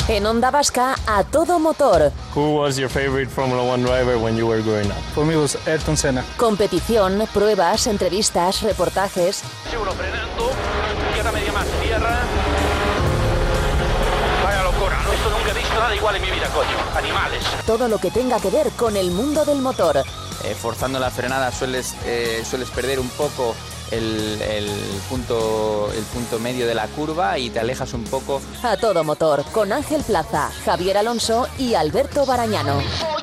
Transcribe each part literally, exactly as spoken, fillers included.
En Onda Vasca, A Todo Motor. Who was your favorite Formula One driver when you were growing up? For me was Ayrton Senna. Competición, pruebas, entrevistas, reportajes. Seguro frenando, izquierda media más, tierra. Vaya locura, no, esto nunca he visto nada igual en mi vida, coño. Animales. Todo lo que tenga que ver con el mundo del motor. Eh, forzando la frenada sueles, eh, sueles perder un poco el, el, punto, el punto medio de la curva y te alejas un poco. A Todo Motor, con Ángel Plaza, Javier Alonso y Alberto Barañano.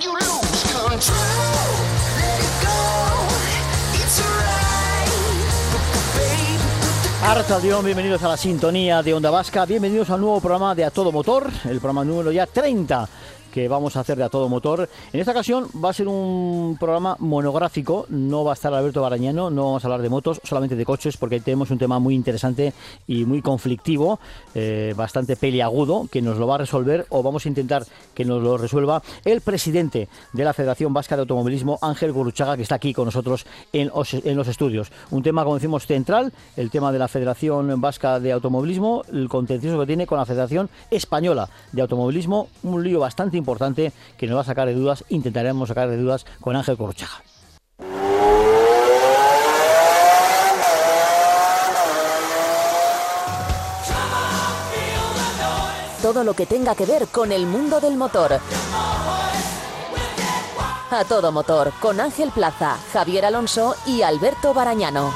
Arrachaldeón, bienvenidos a la sintonía de Onda Vasca, bienvenidos al nuevo programa de A Todo Motor, el programa número ya treinta que vamos a hacer de A Todo Motor. En esta ocasión va a ser un programa monográfico, no va a estar Alberto Barañano, no vamos a hablar de motos, solamente de coches, porque tenemos un tema muy interesante y muy conflictivo, eh, bastante peliagudo, que nos lo va a resolver, o vamos a intentar que nos lo resuelva, el presidente de la Federación Vasca de Automovilismo, Ángel Gurruchaga, que está aquí con nosotros en, en los estudios. Un tema, como decimos, central, el tema de la Federación Vasca de Automovilismo, el contencioso que tiene con la Federación Española de Automovilismo, un lío bastante importante importante que nos va a sacar de dudas, intentaremos sacar de dudas con Ángel Gurruchaga. Todo lo que tenga que ver con el mundo del motor. A Todo Motor, con Ángel Plaza, Javier Alonso y Alberto Barañano.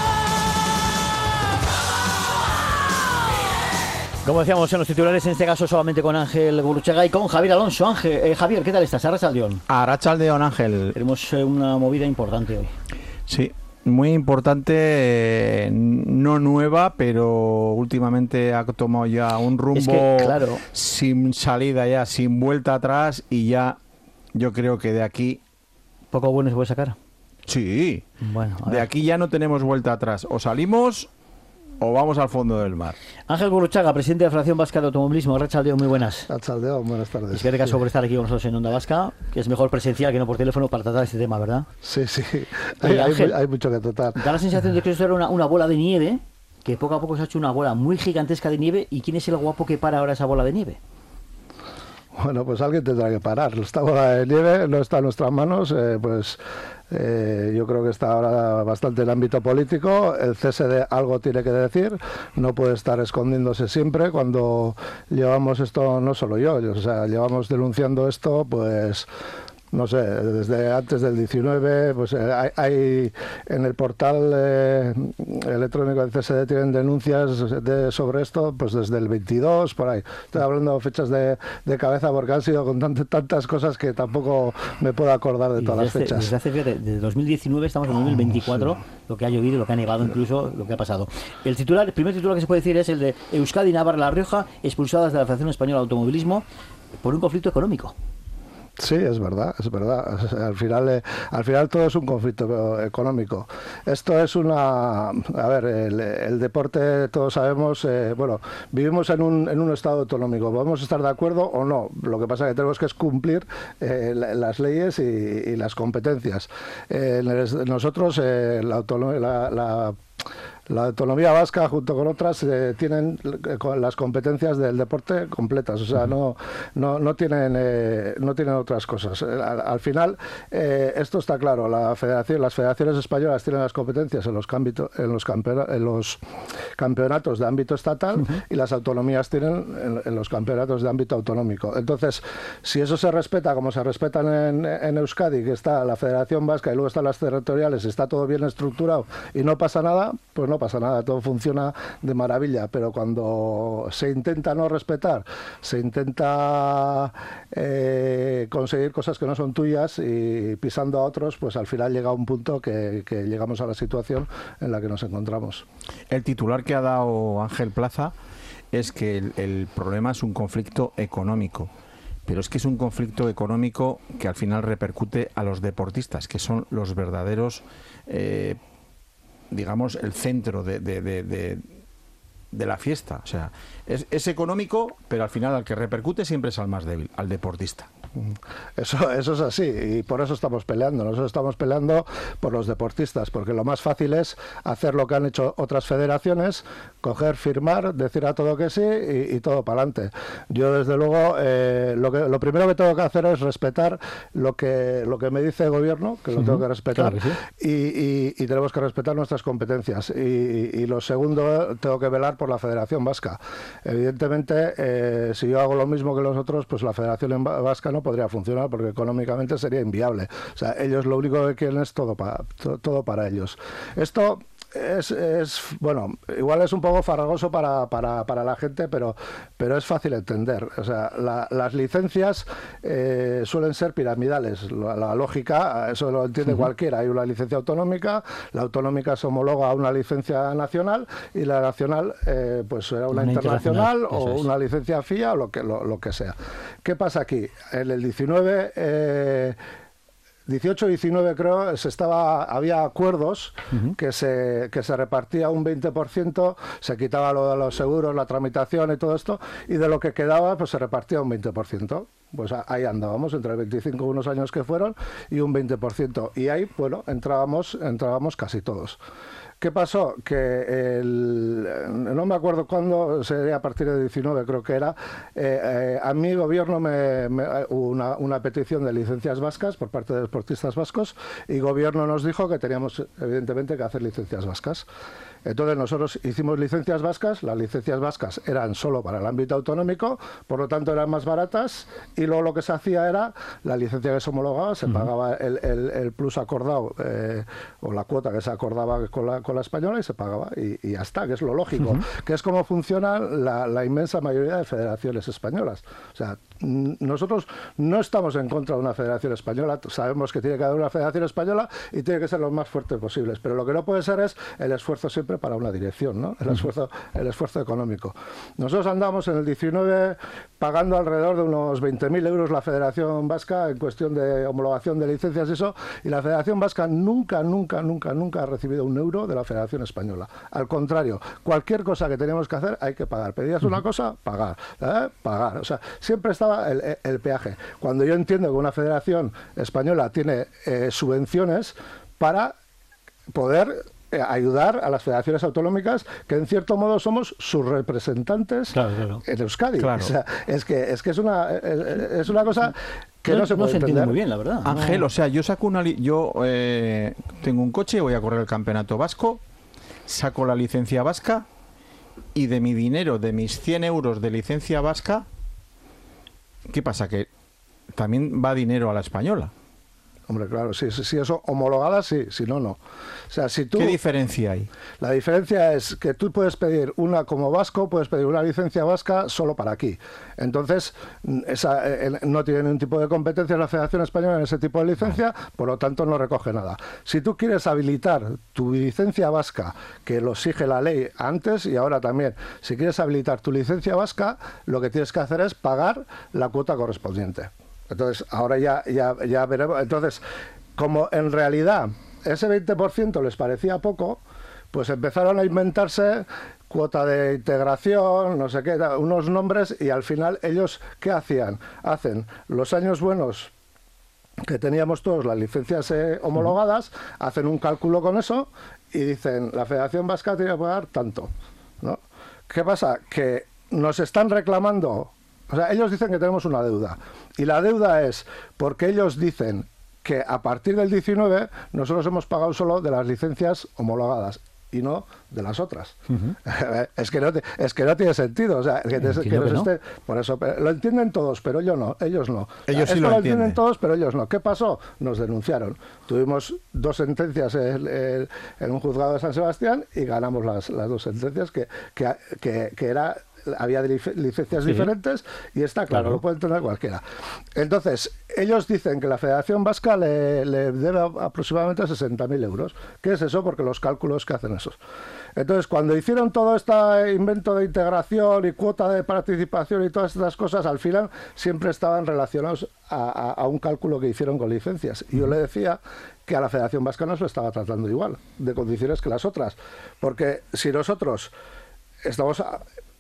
Como decíamos en los titulares, en este caso solamente con Ángel Gurruchaga y con Javier Alonso. Ángel, eh, Javier, ¿qué tal estás? Arrachaldeón. Arrachaldeón, Ángel. Tenemos eh, una movida importante hoy. Sí, muy importante, eh, no nueva, pero últimamente ha tomado ya un rumbo es que, claro, sin salida ya, sin vuelta atrás, y ya yo creo que de aquí... ¿Poco bueno se puede sacar? Sí, bueno, de aquí ya no tenemos vuelta atrás. O salimos... o vamos al fondo del mar. Ángel Gurruchaga, presidente de la Federación Vasca de Automovilismo. Arrachaldeón, muy buenas. Arrachaldeón, buenas tardes. Es que te caso sí. por estar aquí con nosotros en Onda Vasca, que es mejor presencial que no por teléfono para tratar este tema, ¿verdad? Sí, sí. Oye, hay, Ángel, hay, hay mucho que tratar. Da la sensación de que esto era una, una bola de nieve, que poco a poco se ha hecho una bola muy gigantesca de nieve. ¿Y quién es el guapo que para ahora esa bola de nieve? Bueno, pues alguien tendrá que parar. Esta bola de nieve no está en nuestras manos, eh, pues eh, yo creo que está ahora bastante en el ámbito político. El C S D algo tiene que decir, no puede estar escondiéndose siempre cuando llevamos esto, no solo yo, o sea, llevamos denunciando esto, pues... no sé, desde antes del diecinueve, pues eh, hay, hay en el portal eh, electrónico del C S D tienen denuncias de, sobre esto, pues desde el veintidós, por ahí. Estoy hablando de fechas de, de cabeza porque han sido con tant, tantas cosas que tampoco me puedo acordar de todas desde las fechas. Desde hace, fíjate, desde dos mil diecinueve estamos en dos mil veinticuatro, oh, sí. Lo que ha llovido, lo que ha nevado, incluso lo que ha pasado. El titular, el primer titular que se puede decir es el de Euskadi, Navarra, La Rioja, expulsadas de la Federación Española de Automovilismo por un conflicto económico. Sí, es verdad, es verdad. Al final, eh, al final todo es un conflicto económico. Esto es una... A ver, el, el deporte, todos sabemos, eh, bueno, vivimos en un, en un estado autonómico. Podemos estar de acuerdo o no. Lo que pasa es que tenemos que es cumplir eh, las leyes y, y las competencias. Eh, nosotros, eh, la, la, la La autonomía vasca, junto con otras, eh, tienen las competencias del deporte completas, o sea, no no, no tienen eh, no tienen otras cosas. Al, al final, eh, esto está claro. La federación, las federaciones españolas tienen las competencias en los ámbito, en los campeonatos, en los campeonatos de ámbito estatal, uh-huh, y las autonomías tienen en, en los campeonatos de ámbito autonómico. Entonces, si eso se respeta como se respetan en, en Euskadi, que está la Federación Vasca y luego están las territoriales, está todo bien estructurado y no pasa nada, pues no pasa nada, todo funciona de maravilla. Pero cuando se intenta no respetar, se intenta eh, conseguir cosas que no son tuyas y pisando a otros, pues al final llega un punto que, que llegamos a la situación en la que nos encontramos. El titular que ha dado Ángel Plaza es que el, el problema es un conflicto económico. Pero es que es un conflicto económico que al final repercute a los deportistas, que son los verdaderos, eh, digamos, el centro de, de, de, de, de la fiesta. O sea, es, es económico, pero al final al que repercute siempre es al más débil, al deportista. Eso, eso es así, y por eso estamos peleando. Nosotros estamos peleando por los deportistas, porque lo más fácil es hacer lo que han hecho otras federaciones, coger, firmar, decir a todo que sí y, y todo para adelante. Yo, desde luego, eh, lo, que, lo primero que tengo que hacer es respetar lo que, lo que me dice el gobierno, que lo uh-huh. tengo que respetar, claro que sí. y, y, y tenemos que respetar nuestras competencias. Y, y, y lo segundo, tengo que velar por la Federación Vasca. Evidentemente, eh, si yo hago lo mismo que los otros, pues la Federación Vasca no podría funcionar porque económicamente sería inviable. O sea, ellos lo único que quieren es todo para, to, todo para ellos. Esto es, es, bueno, igual es un poco farragoso para, para, para la gente, pero, pero es fácil entender. O sea, la, las licencias eh, suelen ser piramidales. La, la lógica, eso lo entiende uh-huh. cualquiera. Hay una licencia autonómica, la autonómica se homologa a una licencia nacional y la nacional eh, pues será una, una internacional, internacional o es. una licencia F I A o lo que, lo, lo que sea. ¿Qué pasa aquí? En el diecinueve... Eh, dieciocho diecinueve creo, se estaba, había acuerdos uh-huh. que se que se repartía un veinte por ciento, se quitaba lo de los seguros, la tramitación y todo esto, y de lo que quedaba pues se repartía un veinte por ciento. Pues ahí andábamos, entre el veinticinco unos años que fueron y un veinte por ciento. Y ahí, bueno, entrábamos, entrábamos casi todos. ¿Qué pasó? Que el, no me acuerdo cuándo, sería a partir de diecinueve creo que era, eh, eh, a mi gobierno me, me una, una petición de licencias vascas por parte de deportistas vascos, y gobierno nos dijo que teníamos evidentemente que hacer licencias vascas. Entonces nosotros hicimos licencias vascas, las licencias vascas eran solo para el ámbito autonómico, por lo tanto eran más baratas, y luego lo que se hacía era, la licencia que se homologaba, se uh-huh. pagaba el, el, el plus acordado, eh, o la cuota que se acordaba con la, con la española, y se pagaba, y, y ya está, que es lo lógico, uh-huh. que es como funciona la, la inmensa mayoría de federaciones españolas. O sea, nosotros no estamos en contra de una federación española, sabemos que tiene que haber una federación española y tiene que ser lo más fuerte posibles, pero lo que no puede ser es el esfuerzo siempre para una dirección, ¿no? El esfuerzo, el esfuerzo económico. Nosotros andamos en el diecinueve pagando alrededor de unos veinte mil euros la Federación Vasca en cuestión de homologación de licencias y eso, y la Federación Vasca nunca, nunca, nunca, nunca ha recibido un euro de la Federación Española. Al contrario, cualquier cosa que teníamos que hacer hay que pagar. Pedías una cosa, pagar, ¿eh? Pagar. O sea, siempre estaba el, el peaje. Cuando yo entiendo que una Federación Española tiene eh, subvenciones para poder ayudar a las federaciones autonómicas, que en cierto modo somos sus representantes claro, claro. en Euskadi. Claro. O sea, es que es que es una es, es una cosa que no, no se puede no se entiende muy bien, la verdad. Ángel, no. o sea, yo saco una li- yo eh, tengo un coche, voy a correr el campeonato vasco, saco la licencia vasca y de mi dinero, de mis cien euros de licencia vasca, ¿qué pasa? Que también va dinero a la española. Hombre, claro, si, si eso homologada, sí, si no, no. O sea, si tú, ¿qué diferencia hay? La diferencia es que tú puedes pedir una, como vasco, puedes pedir una licencia vasca solo para aquí. Entonces, esa, eh, no tiene ningún tipo de competencia la Federación Española en ese tipo de licencia, por lo tanto no recoge nada. Si tú quieres habilitar tu licencia vasca, que lo exige la ley antes y ahora también, si quieres habilitar tu licencia vasca, lo que tienes que hacer es pagar la cuota correspondiente. Entonces, ahora ya, ya, ya veremos. Entonces, como en realidad ese veinte por ciento les parecía poco, pues empezaron a inventarse cuota de integración, no sé qué, unos nombres, y al final ellos, ¿qué hacían? Hacen los años buenos que teníamos todos las licencias eh, homologadas, hacen un cálculo con eso y dicen, la Federación Vasca tiene que pagar tanto, ¿no? ¿Qué pasa? Que nos están reclamando. O sea, ellos dicen que tenemos una deuda, y la deuda es porque ellos dicen que a partir del diecinueve nosotros hemos pagado solo de las licencias homologadas y no de las otras. Uh-huh. es que no te, es que no tiene sentido, o sea, que, te, que no. esté, por eso lo entienden todos, pero yo no, ellos no. Ellos o sea, sí esto lo, lo entienden. entienden todos, pero ellos no. ¿Qué pasó? Nos denunciaron. Tuvimos dos sentencias en, en, en un juzgado de San Sebastián y ganamos las, las dos sentencias que, que, que, que era había licencias sí. diferentes, y está claro, claro, lo puede entender cualquiera. Entonces, ellos dicen que la Federación Vasca le, le debe aproximadamente sesenta mil euros. ¿Qué es eso? Porque los cálculos que hacen esos. Entonces, cuando hicieron todo este invento de integración y cuota de participación y todas estas cosas, al final siempre estaban relacionados a, a, a un cálculo que hicieron con licencias. Y yo le decía que a la Federación Vasca no se lo estaba tratando igual, de condiciones que las otras. Porque si nosotros estamos... A,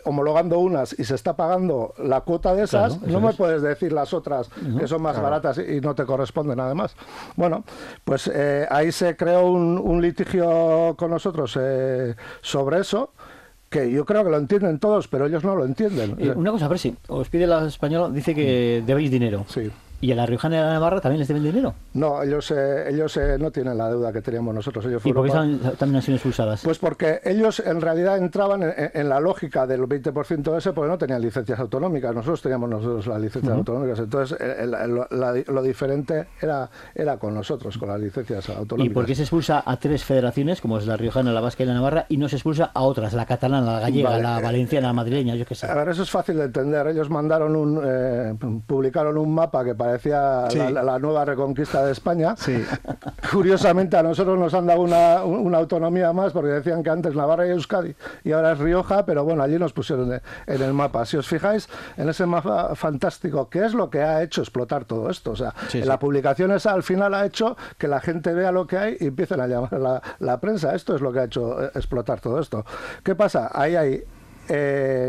homologando unas y se está pagando la cuota de esas, claro, no me es. puedes decir las otras uh-huh, que son más claro. baratas y no te corresponden además. Bueno, pues eh, ahí se creó un, un litigio con nosotros eh, sobre eso, que yo creo que lo entienden todos, pero ellos no lo entienden. Eh, una cosa, Presi, os pide la española, dice que debéis dinero. Sí. ¿Y a la Riojana y a la Navarra también les deben dinero? No, ellos eh, ellos eh, no tienen la deuda que teníamos nosotros. Ellos ¿Y por qué para... están, también han sido expulsadas? Pues porque ellos en realidad entraban en, en la lógica del veinte por ciento ese porque no tenían licencias autonómicas. Nosotros teníamos nosotros las licencias uh-huh. autonómicas. Entonces el, el, la, lo diferente era, era con nosotros, con las licencias autonómicas. ¿Y por qué se expulsa a tres federaciones, como es la Riojana, la Vasca y la Navarra, y no se expulsa a otras, la catalana, la gallega, vale. la valenciana, la madrileña, yo qué sé? A ver, eso es fácil de entender. Ellos mandaron un, eh, publicaron un mapa que parecía... Sí. La, la nueva reconquista de España. Sí. Curiosamente a nosotros nos han dado una, una autonomía más porque decían que antes Navarra y Euskadi y ahora es Rioja, pero bueno, allí nos pusieron en, en el mapa. Si os fijáis en ese mapa fantástico, ¿qué es lo que ha hecho explotar todo esto? O sea, sí, la sí. publicación esa al final ha hecho que la gente vea lo que hay y empiecen a llamar a la, la prensa. Esto es lo que ha hecho explotar todo esto. ¿Qué pasa? Ahí hay... Eh,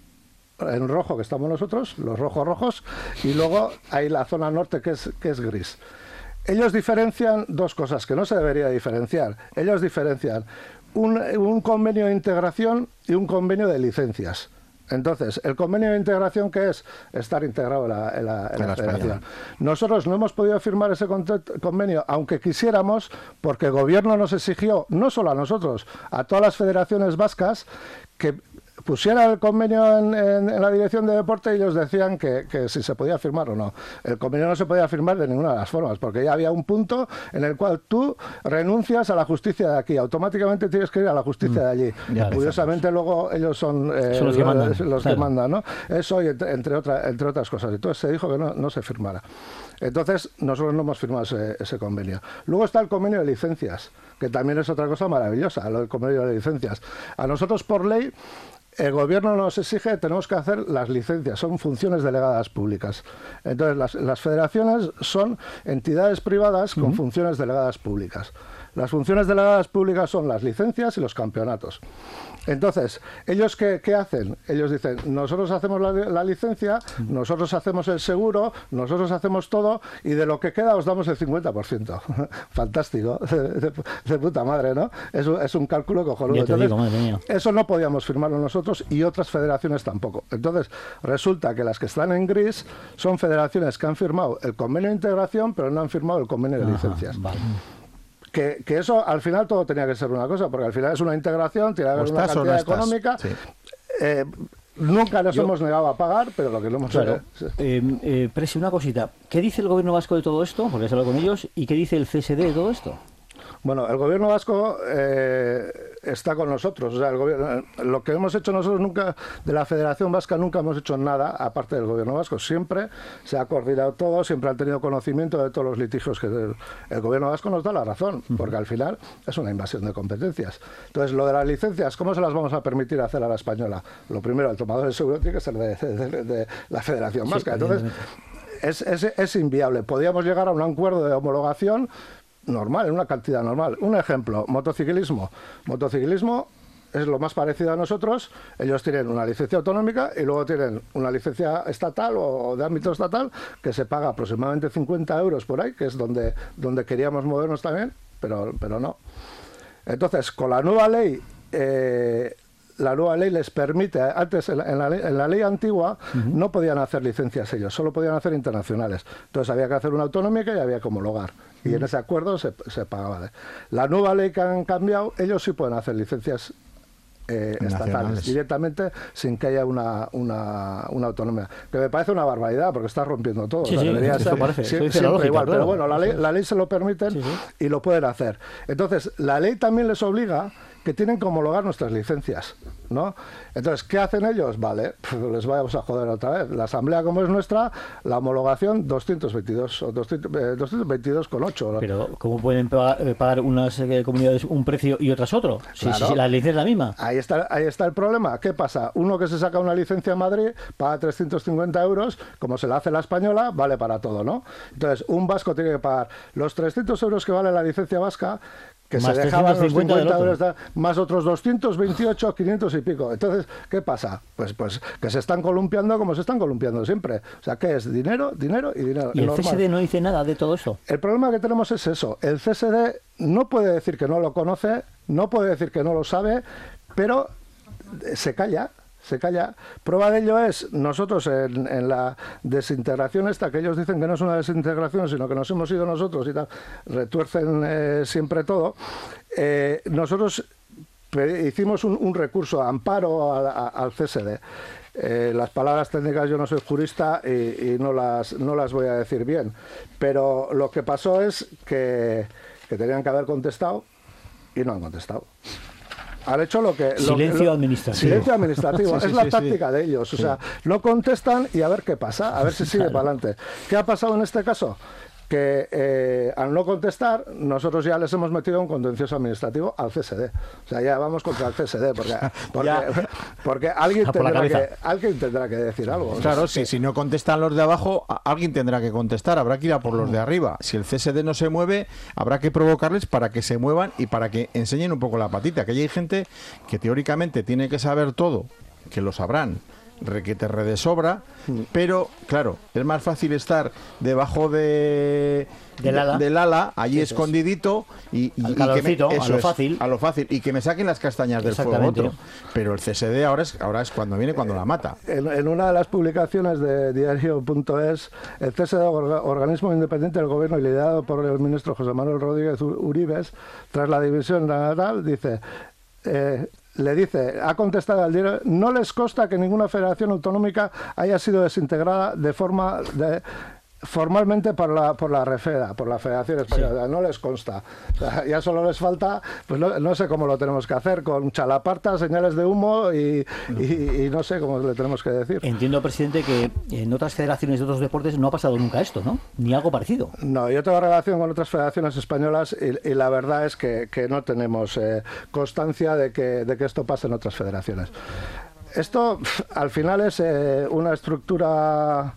en rojo que estamos nosotros, los rojos rojos, y luego hay la zona norte que es, que es gris. Ellos diferencian dos cosas que no se debería diferenciar. Ellos diferencian un, un convenio de integración y un convenio de licencias. Entonces, el convenio de integración, ¿qué es? Estar integrado en la, en la, en la federación. Nosotros no hemos podido firmar ese convenio, aunque quisiéramos, porque el gobierno nos exigió, no solo a nosotros, a todas las federaciones vascas, que pusiera el convenio en, en, en la dirección de deporte y ellos decían que, que si se podía firmar o no. El convenio no se podía firmar de ninguna de las formas, porque ya había un punto en el cual tú renuncias a la justicia de aquí, automáticamente tienes que ir a la justicia mm. de allí. Ya, curiosamente luego ellos son, eh, son los que mandan, los, los claro. que mandan, ¿no? Eso y entre, entre, otra, entre otras cosas. Entonces se dijo que no, no se firmara. Entonces nosotros no hemos firmado ese, ese convenio. Luego está el convenio de licencias, que también es otra cosa maravillosa, el convenio de licencias. A nosotros por ley el gobierno nos exige, tenemos que hacer las licencias, son funciones delegadas públicas. Entonces, las, las federaciones son entidades privadas con uh-huh. funciones delegadas públicas. Las funciones delegadas públicas son las licencias y los campeonatos. Entonces, ¿ellos qué, qué hacen? Ellos dicen, nosotros hacemos la, la licencia, nosotros hacemos el seguro, nosotros hacemos todo y de lo que queda os damos el cincuenta por ciento. Fantástico, de, de, de puta madre, ¿no? Es, es un cálculo cojonudo. Entonces, digo, madre mía. Eso no podíamos firmarlo nosotros y otras federaciones tampoco. Entonces, resulta que las que están en gris son federaciones que han firmado el convenio de integración, pero no han firmado el convenio de licencias. Ajá, vale. Que, que eso al final todo tenía que ser una cosa, porque al final es una integración, tiene que haber una cantidad no económica. Sí. Eh, nunca nos Yo, hemos negado a pagar, pero lo que no hemos claro, hecho. Eh, eh, Presi, una cosita. ¿Qué dice el gobierno vasco de todo esto? Porque has hablado con ellos. ¿Y qué dice el C S D de todo esto? Bueno, el gobierno vasco eh, está con nosotros. O sea, el gobierno, lo que hemos hecho nosotros nunca, de la Federación Vasca, nunca hemos hecho nada aparte del gobierno vasco. Siempre se ha coordinado todo, siempre han tenido conocimiento de todos los litigios que el, el gobierno vasco nos da la razón, porque al final es una invasión de competencias. Entonces, lo de las licencias, ¿cómo se las vamos a permitir hacer a la española? Lo primero, el tomador de seguro tiene que ser de, de, de, de la Federación Vasca. Entonces, es, es, es inviable. Podríamos llegar a un acuerdo de homologación normal, en una cantidad normal. Un ejemplo, motociclismo. Motociclismo es lo más parecido a nosotros. Ellos tienen una licencia autonómica y luego tienen una licencia estatal o de ámbito estatal que se paga aproximadamente cincuenta euros por ahí, que es donde, donde queríamos movernos también, pero, pero no. Entonces, con la nueva ley... Eh, la nueva ley les permite, antes en la, en la, ley, en la ley antigua uh-huh. no podían hacer licencias ellos, solo podían hacer internacionales. Entonces había que hacer una autonómica y había que homologar. Y uh-huh. en ese acuerdo se, se pagaba. La nueva ley que han cambiado, ellos sí pueden hacer licencias eh, estatales directamente sin que haya una, una, una autonomía. Que me parece una barbaridad porque está rompiendo todo. Sí, o sea, sí, debería ser parece, siempre, siempre lógica, igual. Claro. Pero bueno, la ley, la ley se lo permiten sí, sí. y lo pueden hacer. Entonces, la ley también les obliga que tienen que homologar nuestras licencias, ¿no? Entonces, ¿qué hacen ellos? Vale, pues les vamos a joder otra vez. La asamblea, como es nuestra, la homologación doscientos veintidós o doscientos veintidós coma ocho. Pero, ¿cómo pueden pagar, pagar unas eh, comunidades un precio y otras otro? Si, claro. si, si la licencia es la misma. Ahí está, ahí está el problema. ¿Qué pasa? Uno que se saca una licencia en Madrid paga trescientos cincuenta euros, como se la hace la española, vale para todo, ¿no? Entonces, un vasco tiene que pagar los trescientos euros que vale la licencia vasca. que más se dejaban los trescientos cincuenta del cincuenta otro. euros, más otros doscientos veintiocho, quinientos y pico. Entonces, ¿qué pasa? Pues pues que se están columpiando como se están columpiando siempre. O sea, ¿qué es? Dinero, dinero y dinero. ¿Y el normal. C S D no dice nada de todo eso? El problema que tenemos es eso. El C S D no puede decir que no lo conoce, no puede decir que no lo sabe, pero se calla. Se calla. Prueba de ello es, nosotros en, en la desintegración esta, que ellos dicen que no es una desintegración, sino que nos hemos ido nosotros y tal, retuercen eh, siempre todo, eh, nosotros hicimos un, un recurso, amparo a, a, al C S D. Eh, las palabras técnicas, yo no soy jurista y, y no, las, no las voy a decir bien, pero lo que pasó es que, que tenían que haber contestado y no han contestado. Han hecho lo que... Lo, silencio lo, administrativo. Silencio administrativo. Sí, es sí, la sí, táctica sí. de ellos. O Sí. sea, no contestan y a ver qué pasa, a ver si sigue Claro. para adelante. ¿Qué ha pasado en este caso? Que eh, al no contestar, nosotros ya les hemos metido un contencioso administrativo al C S D. O sea, ya vamos contra el C S D, porque, porque, porque alguien, A por la tendrá que, cabeza. alguien tendrá que decir algo. Claro, O sea, si, si no contestan los de abajo, a- alguien tendrá que contestar, habrá que ir a por los de arriba. Si el C S D no se mueve, habrá que provocarles para que se muevan y para que enseñen un poco la patita. Que ya hay gente que teóricamente tiene que saber todo, que lo sabrán, re- que te de sobra, pero claro, es más fácil estar debajo de Del ala. del ala, allí Eso es. escondidito y, y- Al y calorcito, que a lo fácil. a lo fácil y que me saquen las castañas del fuego Exactamente. otro. Pero el C S D ahora es ahora es cuando viene, cuando la mata. En, en una de las publicaciones de diario punto es, el C S D, orga- organismo independiente del gobierno y liderado por el ministro José Manuel Rodríguez U- Uribes, tras la división nacional, dice... Eh, le dice, ha contestado al diario, no les consta que ninguna federación autonómica haya sido desintegrada de forma de, formalmente por la por la REFEDA, por la Federación Española, no les consta. O sea, ya solo les falta, pues no, no sé cómo lo tenemos que hacer, con chalapartas, señales de humo y, y, y no sé cómo le tenemos que decir. Entiendo, presidente, que en otras federaciones de otros deportes no ha pasado nunca esto, ¿no? Ni algo parecido. No, yo tengo relación con otras federaciones españolas y, y la verdad es que, que no tenemos eh, constancia de que, de que esto pase en otras federaciones. Esto al final es eh, una estructura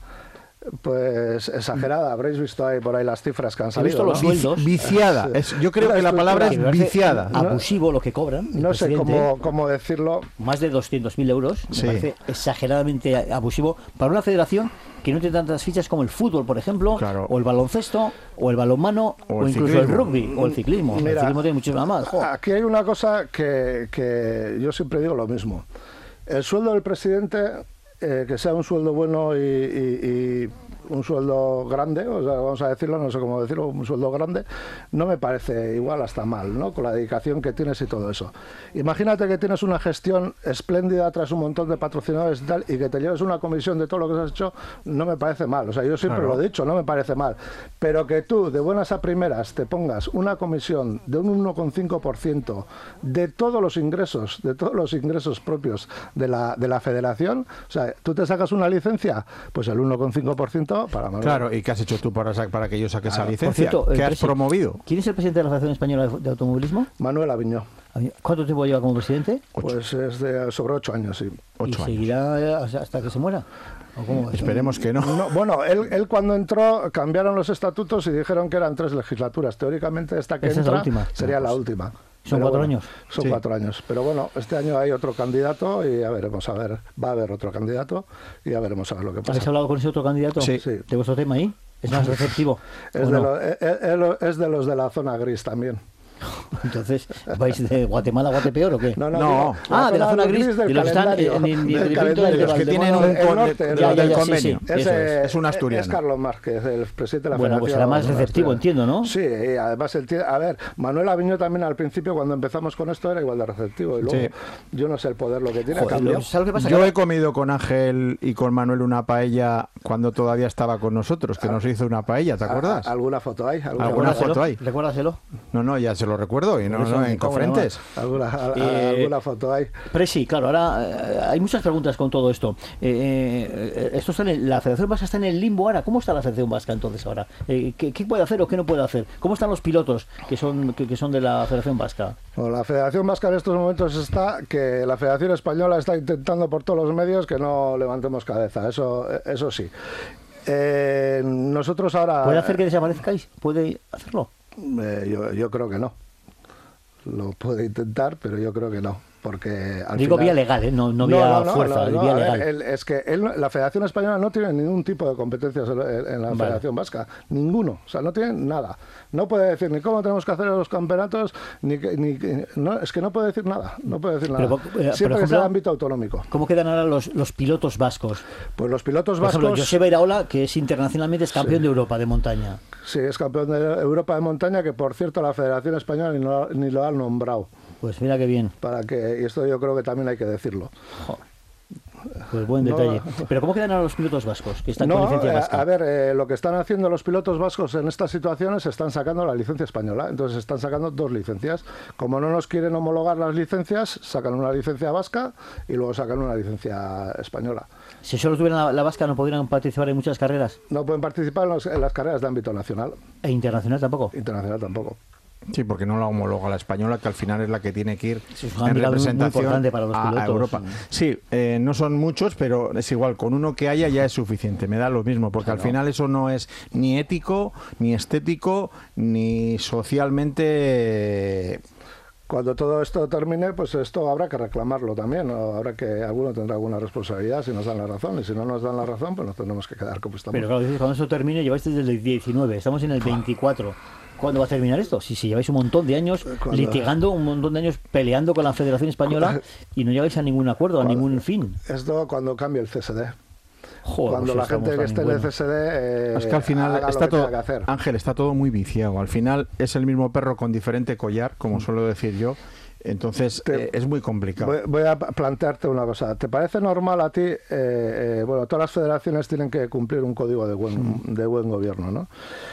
pues exagerada. Habréis visto ahí por ahí las cifras que han He visto salido, los ¿no? sueldos. Viciada. Es- yo creo Una que la palabra Que es me parece viciada. Abusivo lo que cobran. el No sé presidente. cómo, cómo decirlo. Más de doscientos mil euros. Me Sí. parece exageradamente abusivo para una federación que no tiene tantas fichas como el fútbol, por ejemplo, Claro. o el baloncesto, o el balonmano, O o, el incluso el ciclismo. rugby, o el ciclismo. el Mira, ciclismo tiene muchísimas más. jo. Aquí hay una cosa que, que yo siempre digo lo mismo. El sueldo del presidente, eh, que sea un sueldo bueno y, y- y un sueldo grande, o sea, vamos a decirlo, no sé cómo decirlo, un sueldo grande, no me parece igual hasta mal, ¿no? Con la dedicación que tienes y todo eso. Imagínate que tienes una gestión espléndida tras un montón de patrocinadores y tal, y que te lleves una comisión de todo lo que has hecho, no me parece mal. O sea, yo siempre Claro. lo he dicho, no me parece mal. Pero que tú, de buenas a primeras, te pongas una comisión de un uno coma cinco por ciento de todos los ingresos, de todos los ingresos propios de la, de la federación, o sea, tú te sacas una licencia, pues el uno coma cinco por ciento para Manuel. Claro, ¿y qué has hecho tú para, sa- para que yo saque esa Por licencia? cierto, el ¿Qué has presi- promovido? ¿Quién es el presidente de la Federación Española de de Automovilismo? Manuel Aviñó, ¿Cuánto tiempo lleva como presidente? pues es de sobre ocho años, sí. Ocho ¿Y años. seguirá eh, hasta hasta que se muera? ¿O cómo es? Esperemos que no. No, bueno, él, él cuando entró cambiaron los estatutos y dijeron que eran tres legislaturas. Teóricamente esta que Esa es la entra última. sería la última. ¿Son Pero cuatro bueno, años? Son Sí. cuatro años. Pero bueno, este año hay otro candidato y ya veremos, a ver, va a haber otro candidato y ya veremos a ver lo que ¿Habéis pasa. hablado con ese otro candidato? Sí. Sí. ¿De vuestro tema ahí? ¿Es más receptivo? Es ¿o de, no? lo- eh, eh, es de los de la zona gris también. Entonces, ¿vais de Guatemala a Guatepeor o qué? No, no, No. digo, Ah, de la zona gris, del de los que están calendario, en- en- en- del en- en- calendario. de Los que tienen un El con- norte, el- el Ya, ya, del ya, sí, convenio. sí. Ese Eso es. Es un asturiano. Es Carlos Márquez, el presidente de la Bueno, pues Federación. será más receptivo, Asturiana. entiendo, ¿no? Sí, y además, el tío- a ver, Manuel Aviñó también al principio, cuando empezamos con esto, era igual de receptivo. Y luego, Sí. yo no sé el poder lo que tiene, Joder, cambió. ¿sabes lo que pasa? Yo Que he comido con Ángel y con Manuel una paella cuando todavía estaba con nosotros, que nos hizo una paella, ¿te acuerdas? ¿A- ¿Alguna foto hay? ¿Alguna, ¿Alguna Recuérdaselo, foto hay? Recuérdaselo. No, no, ya se lo recuerdo, y no, Por eso no, me en cago en la Cofrentes. ¿Alguna, a- a- Eh, alguna foto hay? Presi, claro, ahora eh, hay muchas preguntas con todo esto. Eh, eh, esto está en el- la Federación Vasca está en el limbo ahora. ¿Cómo está la Federación Vasca entonces ahora? Eh, ¿qué, qué puede hacer o qué no puede hacer? ¿Cómo están los pilotos que son que, que son de la Federación Vasca? Bueno, la Federación Vasca en estos momentos está que la Federación Española está intentando por todos los medios que no levantemos cabeza, eso, eso sí. Eh, nosotros ahora... ¿Puede hacer que desaparezcáis? ¿Puede hacerlo? Eh, yo, yo creo que no. lo puede intentar, pero yo creo que no. Porque al Digo final... vía legal, ¿eh? no, no vía no, no, fuerza, no, no, vía no, legal. el- es que él- la Federación Española no tiene ningún tipo de competencias en, en la Vale. Federación Vasca, ninguno, o sea, no tiene nada. No puede decir ni cómo tenemos que hacer los campeonatos, ni, que- ni que- no, es que no puede decir nada, no puede decir nada. Pero, eh, por Siempre que sea ejemplo, en ámbito autonómico. ¿Cómo quedan ahora los, los pilotos vascos? Pues los pilotos Por ejemplo, vascos... Joseba Iraola, que es internacionalmente es campeón Sí. de Europa de montaña. Sí, es campeón de Europa de montaña, que por cierto la Federación Española ni lo, ni lo ha nombrado. Pues mira qué bien. Para que, y esto yo creo que también hay que decirlo. Pues buen No. detalle. Pero ¿cómo quedan ahora los pilotos vascos que están con No, licencia eh, vasca? a ver, eh, lo que están haciendo los pilotos vascos en estas situaciones, están sacando la licencia española. Entonces están sacando dos licencias. Como no nos quieren homologar las licencias, sacan una licencia vasca y luego sacan una licencia española. Si solo tuvieran la, la vasca, ¿no podrían participar en muchas carreras? No pueden participar en, los- en las carreras de ámbito nacional, E internacional tampoco. internacional tampoco. Sí, porque no la homologa la española, que al final es la que tiene que ir Sí, es un en handicap muy- muy representación importante para los a- a pilotos. Europa. Sí, eh, no son muchos, pero es igual, con uno que haya ya es suficiente, me da lo mismo, porque al final eso no es ni ético, ni estético, ni socialmente... Cuando todo esto termine, pues esto habrá que reclamarlo también, ¿no? Habrá que, alguno tendrá alguna responsabilidad si nos dan la razón, y si no nos dan la razón, pues nos tendremos que quedar como estamos. Pero claro, dices, cuando eso termine, lleváis desde el diecinueve, estamos en el veinticuatro. ¿Cuándo va a terminar esto? Si, si lleváis un montón de años ¿Cuándo? litigando, un montón de años peleando con la Federación Española y no llegáis a ningún acuerdo, a ¿Cuándo? ningún fin. Esto cuando cambie el C S D. Joder, Cuando pues la estamos gente que también, esté en el bueno. C S D eh, Es que al final haga lo está que todo, tenga que hacer. Ángel, está todo muy viciado. Al final es el mismo perro con diferente collar, como suelo decir yo. Entonces Te- eh, es muy complicado. Voy, voy a plantearte una cosa. ¿Te parece normal a ti? eh, eh, bueno, todas las federaciones tienen que cumplir un código de buen, de buen gobierno, ¿no?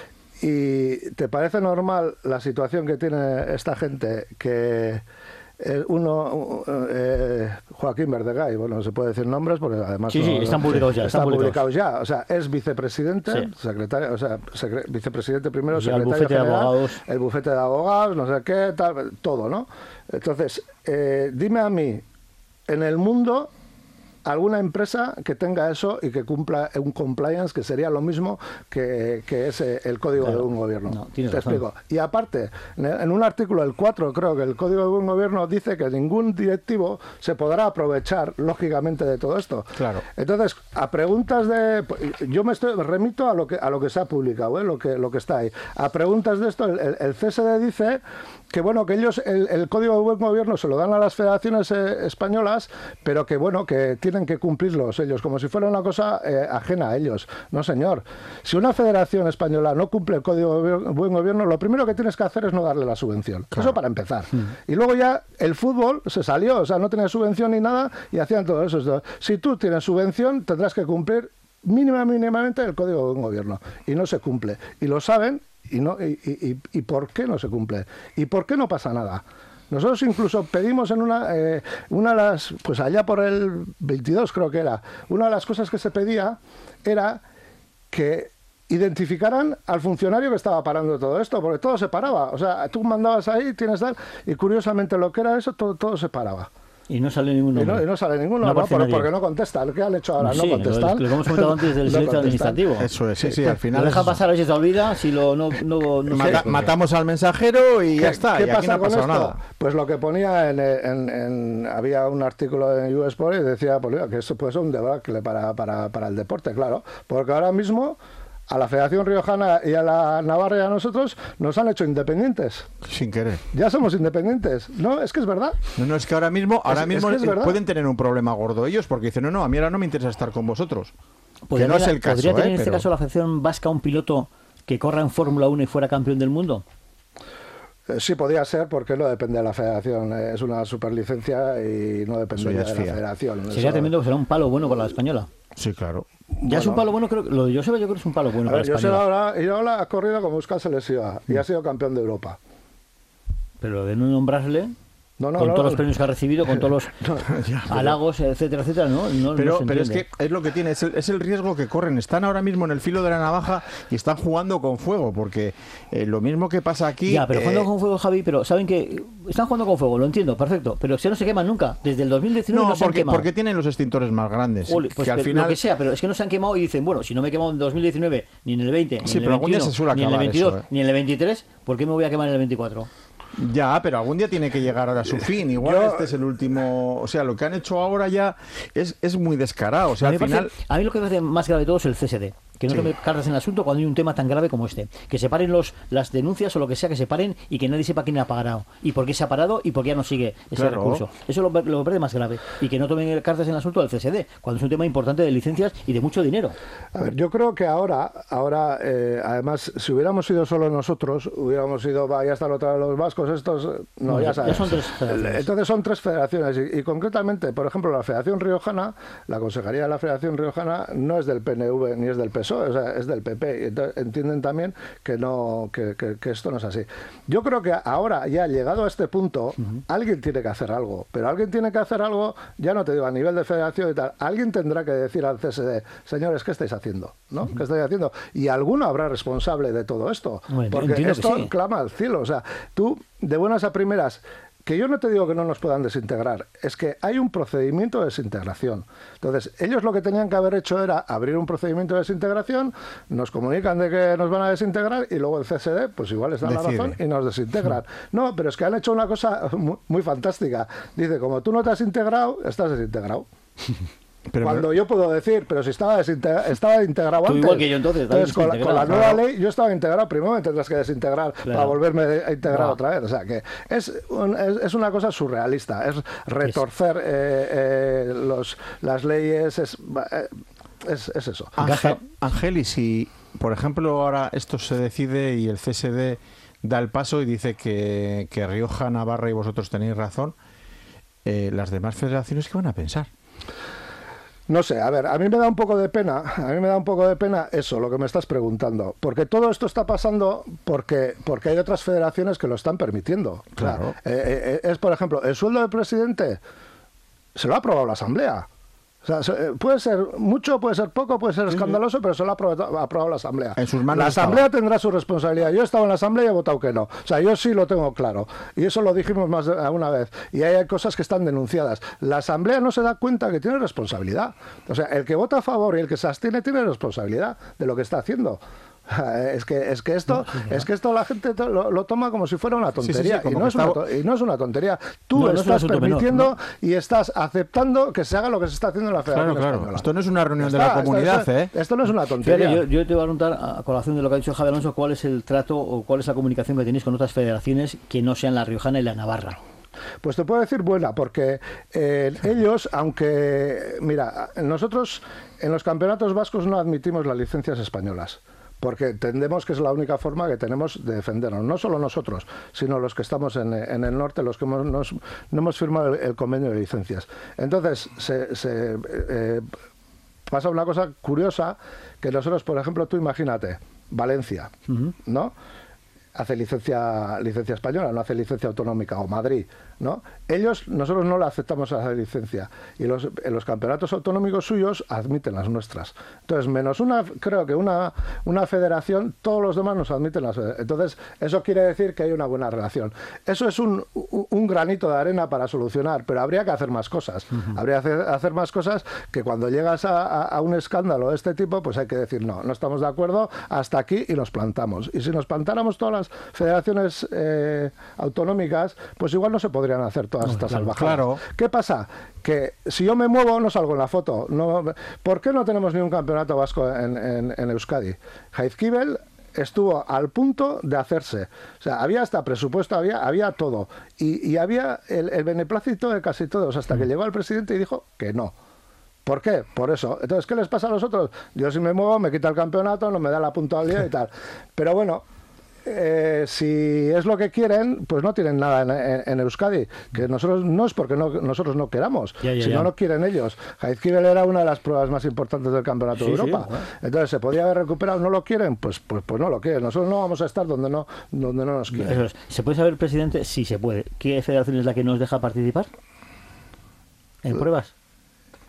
¿Y te parece normal la situación que tiene esta gente que eh, uno, eh, Joaquín Verdegay, bueno, no se puede decir nombres porque además... Sí, sí, no- están no- publicados ya, Están están publicados ya. O sea, es vicepresidente, Sí. secretario, o sea, secre- vicepresidente primero, Y al secretario bufete de general, abogados. el bufete de abogados, no sé qué, tal, todo, ¿no? Entonces, eh, dime a mí, en el mundo, alguna empresa que tenga eso y que cumpla un compliance que sería lo mismo que, que es eh, el código Claro. de buen gobierno. No, tienes Te razón. explico. Y aparte, en en un artículo, el cuatro, creo que el código de buen gobierno dice que ningún directivo se podrá aprovechar, lógicamente, de todo esto. Claro. Entonces, a preguntas de... Yo me estoy remito a lo que a lo que se ha publicado, ¿eh? lo, que, lo que está ahí. A preguntas de esto, el, el- el C S D dice que, bueno, que ellos el, el código de buen gobierno se lo dan a las federaciones eh, españolas, pero que, bueno, que tienen que cumplirlos ellos, como si fuera una cosa eh, ajena a ellos. No, señor. Si una federación española no cumple el código de buen gobierno, lo primero que tienes que hacer es no darle la subvención. Eso para empezar. Y luego ya el fútbol se salió, o sea, no tenía subvención ni nada y hacían todo eso. Si tú tienes subvención, tendrás que cumplir mínima, mínimamente el código de buen gobierno. Y no se cumple. Y lo saben. Y, no, y, y, ¿Y por qué no se cumple? ¿Y por qué no pasa nada? Nosotros incluso pedimos en una, eh, una de las, pues allá por el veintidós creo que era, una de las cosas que se pedía era que identificaran al funcionario que estaba parando todo esto, porque todo se paraba. O sea, tú mandabas ahí, tienes tal, y curiosamente lo que era eso, todo, todo se paraba. Y no sale ningún Y nombre. no, y no sale ninguno, No ¿no? aparece Por- nadie. porque no contestan. ¿Qué han hecho ahora? Sí, no lo- contestan. lo que hemos comentado antes del No silencio contestan. administrativo. Eso es, sí, sí, al final Lo es dejan eso. pasar, a veces se olvida, si lo no, no, no Mata- sé. matamos al mensajero y ya ¿Qué, está. ¿qué y aquí pasa no ha con pasado esto? nada. Pues lo que ponía en, en- en- había un artículo en U S Sport y decía pues, mira, que esto puede ser un debacle para, para, para el deporte, claro, porque ahora mismo a la Federación Riojana y a la Navarra y a nosotros nos han hecho independientes. Sin querer. Ya somos independientes. No, es que es verdad. No, no, es que ahora mismo, ahora Es- mismo es que es eh, verdad. pueden tener un problema gordo ellos porque dicen, no, no, a mí ahora no me interesa estar con vosotros. Que ¿Podría no es tener- el caso, ¿Podría tener ¿eh? en este Pero- caso la Federación Vasca un piloto que corra en Fórmula uno y fuera campeón del mundo? Eh, Sí, podría ser porque no depende de la Federación. Eh, Es una superlicencia y no depende Eso ya de es la fía. Federación. Sería Eso- tremendo que será un palo bueno para la española. Sí, claro. Ya es un Bueno. palo bueno, creo que lo de Joseba yo creo que es un palo bueno A para ver, la yo sé española. ahora, Iraola ha corrido como Euskal Selección y ha sido campeón de Europa. Pero lo de no nombrarle, No, no, con no, todos los no. premios que ha recibido, con todos los Ya, pero- halagos, etcétera, etcétera, no, no, Pero, no se pero es que entiende. es lo que tiene, es el, es el riesgo que corren. Están ahora mismo en el filo de la navaja y están jugando con fuego, porque eh, lo mismo que pasa aquí... Ya, pero eh, jugando con fuego, Javi, pero saben que están jugando con fuego, lo entiendo, perfecto, pero si no se queman nunca, desde el dos mil diecinueve no, No, se han porque, quemado. porque tienen los extintores más grandes. Ole, pues que al pero final... lo que sea, pero es que no se han quemado y dicen, bueno, si no me he quemado en dos mil diecinueve, ni en el veinte, ni Sí, en el pero algún día veintiuno, se suele ni en el acabar veintidós, eso, ¿eh? ni en el veintitrés, ¿por qué me voy a quemar en el veinticuatro? Ya, pero algún día tiene que llegar ahora a su fin. Igual Yo, este es el último... O sea, lo que han hecho ahora ya es, es muy descarado. O sea, a, al final... parece, a mí lo que me parece más grave de todo es el C S D. Que no sí. tome cartas en el asunto cuando hay un tema tan grave como este. Que se paren los, las denuncias o lo que sea, que se paren y que nadie sepa quién ha parado. Y por qué se ha parado y por qué ya no sigue ese claro. recurso. Eso es lo, lo que parece más grave. Y que no tomen cartas en el asunto del C S D, cuando es un tema importante de licencias y de mucho dinero. A ver, yo creo que ahora, ahora eh, además, si hubiéramos sido solo nosotros, hubiéramos ido, va, ya están otra vez los vascos, estos... No, no ya sabes. Ya son tres federaciones. Entonces son tres federaciones. Y, y concretamente, por ejemplo, la Federación Riojana, la Consejería de la Federación Riojana no es del P N V ni es del P S O E, o sea, es del P P. Y entonces entienden también que no que, que, que esto no es así. Yo creo que ahora, ya llegado a este punto, uh-huh. alguien tiene que hacer algo. Pero alguien tiene que hacer algo, ya no te digo a nivel de federación y tal, alguien tendrá que decir al C S D, señores, ¿qué estáis haciendo? ¿No? Uh-huh. ¿Qué estáis haciendo? Y alguno habrá responsable de todo esto. Bueno, porque esto sí. clama al cielo. O sea, tú, de buenas a primeras... Que yo no te digo que no nos puedan desintegrar, es que hay un procedimiento de desintegración. Entonces, ellos lo que tenían que haber hecho era abrir un procedimiento de desintegración, nos comunican de que nos van a desintegrar y luego el C S D, pues igual les dan Decide. la razón y nos desintegran. No, pero es que han hecho una cosa muy, muy fantástica. Dice, como tú no te has integrado, estás desintegrado. Pero Cuando me... yo puedo decir, pero si estaba, desintegra... estaba integrado Tú antes. Igual que yo entonces. Entonces, con la, con la nueva claro. ley, yo estaba integrado. Primero me tendrás que desintegrar claro. para volverme a integrar no. otra vez. O sea, que es, un, es, es una cosa surrealista. Es retorcer es... Eh, eh, los, las leyes. Es, eh, es, es eso. Ángel, Ángel, y si, por ejemplo, ahora esto se decide y el C S D da el paso y dice que, que Rioja, Navarra y vosotros tenéis razón, eh, las demás federaciones, ¿qué van a pensar? No sé, a ver, a mí me da un poco de pena, a mí me da un poco de pena eso, lo que me estás preguntando, porque todo esto está pasando porque porque hay otras federaciones que lo están permitiendo. Claro. O sea, eh, eh, es, por ejemplo, el sueldo del presidente se lo ha aprobado la Asamblea. O sea, puede ser mucho, puede ser poco, puede ser escandaloso, pero se lo ha aprobado, ha aprobado la Asamblea. En sus manos la Asamblea estaba. tendrá su responsabilidad. Yo he estado en la Asamblea y he votado que no. O sea, yo sí lo tengo claro. Y eso lo dijimos más de una vez. Y hay cosas que están denunciadas. La Asamblea no se da cuenta que tiene responsabilidad. O sea, el que vota a favor y el que se abstiene tiene responsabilidad de lo que está haciendo. Es que es que esto no, sí, es que esto la gente to, lo, lo toma como si fuera una tontería. Sí, sí, sí, y, no es una to, y no es una tontería. Tú no, estás no permitiendo menor, ¿no? y estás aceptando que se haga lo que se está haciendo en la Federación Claro, claro. Española. Esto no es una reunión está, de la comunidad, esto, ¿eh? Esto no es una tontería. Fíjate, yo, yo te voy a preguntar, a colación de lo que ha dicho Javier Alonso, ¿cuál es el trato o cuál es la comunicación que tenéis con otras federaciones que no sean la riojana y la navarra? Pues te puedo decir buena, porque eh, ellos, aunque... Mira, nosotros en los campeonatos vascos no admitimos las licencias españolas, porque entendemos que es la única forma que tenemos de defendernos, no solo nosotros, sino los que estamos en, en el norte, los que hemos, nos, no hemos firmado el, el convenio de licencias. Entonces, se, se eh, pasa una cosa curiosa, que nosotros, por ejemplo, tú imagínate, Valencia, uh-huh. ¿no? Hace licencia licencia española, no hace licencia autonómica, o Madrid, ¿no? Ellos, nosotros no le aceptamos a esa licencia, y los, en los campeonatos autonómicos suyos admiten las nuestras. Entonces, menos una, creo que una, una federación, todos los demás nos admiten las. Entonces, eso quiere decir que hay una buena relación. Eso es un, un granito de arena para solucionar, pero habría que hacer más cosas. Uh-huh. Habría que hacer, hacer más cosas que cuando llegas a, a, a un escándalo de este tipo, pues hay que decir, no, no estamos de acuerdo, hasta aquí, y nos plantamos. Y si nos plantáramos todas las federaciones eh, autonómicas, pues igual no se podrían hacer todas no, estas claro, salvajadas. Claro. ¿Qué pasa? Que si yo me muevo no salgo en la foto. No, ¿por qué no tenemos ni un campeonato vasco en, en, en Euskadi? Jaizkibel estuvo al punto de hacerse. O sea, había hasta presupuesto, había, había todo. Y, y había el, el beneplácito de casi todos, hasta que llegó el presidente y dijo que no. ¿Por qué? Por eso. Entonces, ¿qué les pasa a los otros? Yo si me muevo me quita el campeonato, no me da la puntualidad y tal. Pero bueno... Eh, si es lo que quieren, pues no tienen nada en, en, en Euskadi, que nosotros no es porque no, nosotros no queramos, ya, ya, si ya. no lo quieren ellos. Jaizkibel era una de las pruebas más importantes del Campeonato sí, de Europa, sí, bueno. Entonces se podía haber recuperado, no lo quieren, pues, pues pues no lo quieren. Nosotros no vamos a estar donde no donde no nos quieren. Eso es. ¿Se puede saber, presidente? Sí, se puede. ¿Qué federación es la que nos deja participar en pruebas?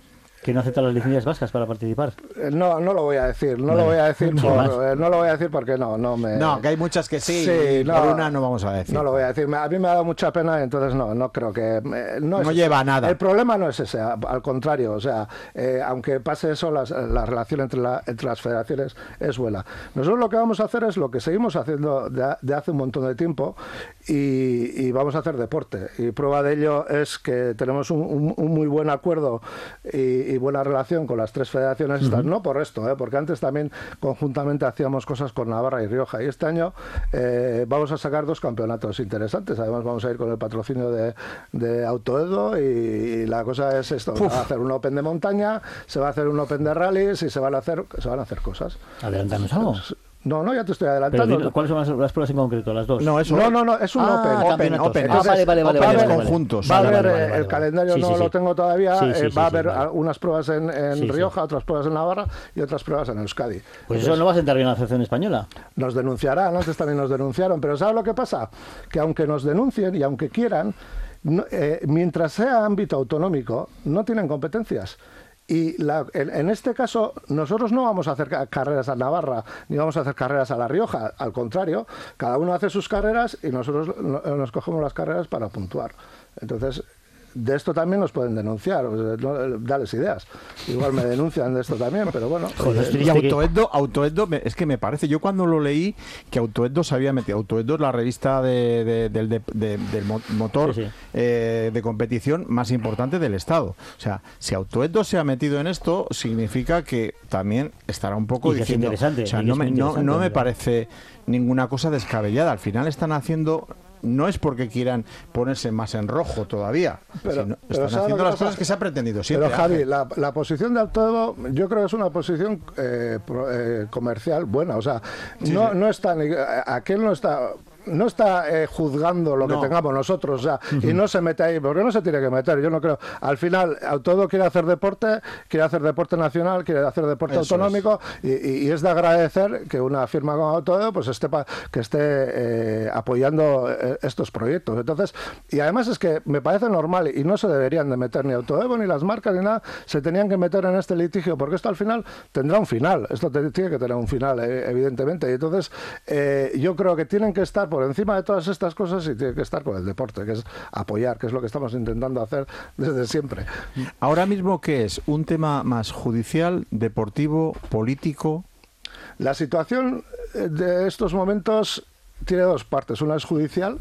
Que no aceptan las licencias vascas para participar. Eh, No, no lo voy a decir, no Vale. lo voy a decir, Sin por- más. eh, no lo voy a decir porque no, no me. No, que hay muchas que sí, Sí, y no, por una no vamos a decir. No lo voy a decir. Me- A mí me ha dado mucha pena, entonces no, no creo que. eh, No, es No ese. lleva a nada. El problema no es ese, a- al contrario. O sea, eh, aunque pase eso, las- la relación entre, la- entre las federaciones es buena. Nosotros lo que vamos a hacer es lo que seguimos haciendo de, de hace un montón de tiempo y, y vamos a hacer deporte. Y prueba de ello es que tenemos un, un- un muy buen acuerdo y, y buena relación con las tres federaciones estas, no por esto, ¿eh? porque antes también conjuntamente hacíamos cosas con Navarra y Rioja, y este año eh, vamos a sacar dos campeonatos interesantes. Además vamos a ir con el patrocinio de, de Autoedo, y, y la cosa es esto: se va a hacer un Open de montaña, se va a hacer un Open de rallies y se van a hacer, se van a hacer cosas. Adelantarnos algo. No, no, ya te estoy Pero adelantando. dilo, ¿cuáles son las, las pruebas en concreto? Las dos. No, eso No, no, no, es un Ah, Open. Open, campeonatos. Open. Ah, Entonces, vale, vale, vale. va a vale, haber vale, vale. conjuntos. Va a Vale, haber, vale, eh, vale, el vale. calendario Sí, no sí, lo sí. tengo todavía, Sí, eh, sí, sí, va a sí, haber vale. a- unas pruebas en, en Sí, sí. Rioja, otras pruebas en Navarra y otras pruebas en Euskadi. Pues Entonces, eso no va a sentar bien a la Federación Española. nos denunciarán, antes también nos denunciaron, pero ¿sabes lo que pasa? Que aunque nos denuncien y aunque quieran, no- eh, mientras sea ámbito autonómico, no tienen competencias. Y la- en, en este caso, nosotros no vamos a hacer ca- carreras a Navarra, ni vamos a hacer carreras a La Rioja. Al contrario, cada uno hace sus carreras y nosotros no- nos cogemos las carreras para puntuar. Entonces, de esto también nos pueden denunciar. O sea, no, dales ideas. Igual me denuncian de esto también, pero bueno. Joder, oye, estoy- Y Dice que- Autoeddo, Autoeddo me- es que me parece, yo cuando lo leí, que Autoeddo se había metido. Autoeddo es la revista de, de- del, de- de- del mo- motor Sí, sí. eh, de competición más importante del Estado. O sea, si Autoeddo se ha metido en esto, significa que también estará un poco Y que es diciendo. interesante, O sea, y que no es me, muy no, interesante, no me ¿verdad? parece ninguna cosa descabellada. Al final están haciendo. No es porque quieran ponerse más en rojo todavía, Pero- sino pero están ¿sabes lo haciendo que las pasa? cosas que se ha pretendido siempre. Pero Javi, Ángel. la, la posición de Autoedo yo creo que es una posición eh, pro- eh, comercial buena. O sea, no, no está ni- aquel no está no está eh, juzgando lo No. que tengamos nosotros, o sea, y no se mete ahí, porque no se tiene que meter, yo no creo. Al final, Autoedo quiere hacer deporte, quiere hacer deporte nacional, quiere hacer deporte Eso autonómico, y, y- y es de agradecer que una firma como Autoedo pues esté pa- que esté eh, apoyando eh, estos proyectos. Entonces, y además es que me parece normal, y no se deberían de meter ni Autoevo ni las marcas ni nada, se tenían que meter en este litigio, porque esto al final tendrá un final, esto te- tiene que tener un final, eh, evidentemente, y entonces eh, yo creo que tienen que estar por encima de todas estas cosas y tienen que estar con el deporte, que es apoyar, que es lo que estamos intentando hacer desde siempre. Ahora mismo, ¿qué es? ¿Un tema más judicial, deportivo, político? La situación eh, de estos momentos tiene dos partes. Una es judicial,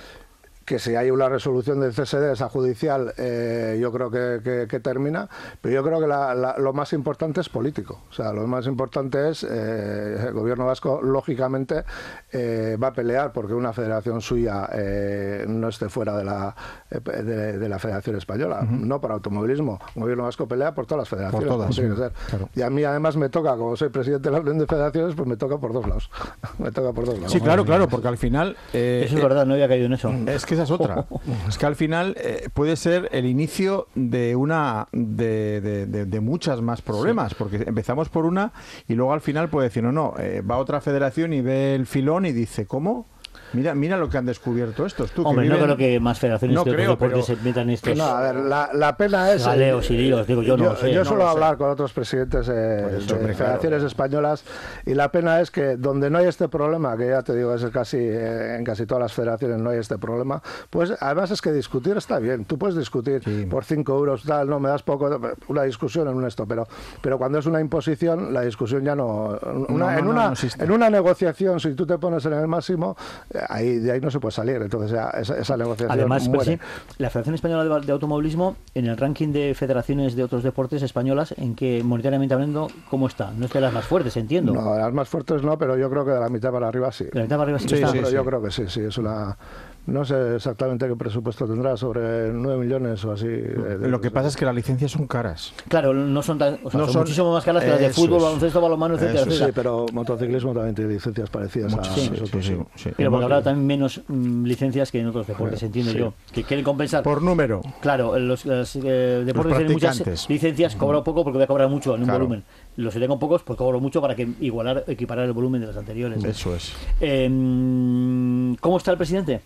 que si hay una resolución del C S D, esa judicial, eh, yo creo que, que- que termina, pero yo creo que la- la- lo más importante es político. O sea, lo más importante es, eh, el gobierno vasco, lógicamente, eh, va a pelear porque una federación suya eh, no esté fuera de la, eh, de, de la Federación Española, no para automovilismo. El gobierno vasco pelea por todas las federaciones. todas, como tiene sí, que ser. claro. Y a mí además me toca, como soy presidente de la Unión de Federaciones, pues me toca por dos lados. me toca por dos lados. Sí, claro, claro, porque al final... eh, Eso es verdad, no había caído en eso. Es que esa es otra. Es que al final eh, puede ser el inicio de una de, de- de- de muchas más problemas, porque empezamos por una y luego al final puede decir, no, no, eh, va a otra federación y ve el filón y dice, ¿cómo? Mira, mira lo que han descubierto estos. Tú, que Hombre, no viven- creo que más federaciones No de otros creo, deportes pero- se metan en estos No, a ver, la, la pena es... galeos y líos, digo yo, no yo, lo sé. yo no suelo lo sé. hablar con otros presidentes eh, Por eso, de hombre, federaciones claro. españolas, y la pena es que donde no hay este problema, que ya te digo, es casi eh, en casi todas las federaciones no hay este problema, pues además es que discutir está bien. Tú puedes discutir Sí. por cinco euros, tal, no me das poco, una discusión en un esto, pero, pero cuando es una imposición, la discusión ya no... Una, no, en, no, una, no existe. en una negociación, si tú te pones en el máximo, eh, ahí, de ahí no se puede salir. Entonces ya esa, esa negociación Además, muere. Percy, la Federación Española de, de Automovilismo, en el ranking de federaciones de otros deportes españolas, en que monetariamente hablando, ¿cómo está? No es de las más fuertes, entiendo. No, de las más fuertes no, pero yo creo que de la mitad para arriba sí. De la mitad para arriba sí que Sí, está. sí, Pero sí. yo creo que sí, sí, es una... No sé exactamente qué presupuesto tendrá, sobre nueve millones o así. de- de- Lo que pasa es que las licencias son caras. Claro, no son, tan, o sea, No son, son- muchísimo más caras que las de eso fútbol, es. baloncesto, balonmano, etcétera, Eso es. Sí, etcétera. pero motociclismo también tiene licencias parecidas a Sí, nosotros. sí, sí. sí, sí. Pero porque habrá también menos mm, licencias que en otros deportes, entiendo sí. yo. Que quieren compensar. Por número. Claro, los, los, eh, deportes tienen muchas practicantes. licencias, cobro poco porque voy a cobrar mucho en un Claro. volumen. Los que tengo pocos, pues cobro mucho para que igualar, equiparar el volumen de los anteriores. Eso es. Eh, ¿Cómo está el presidente?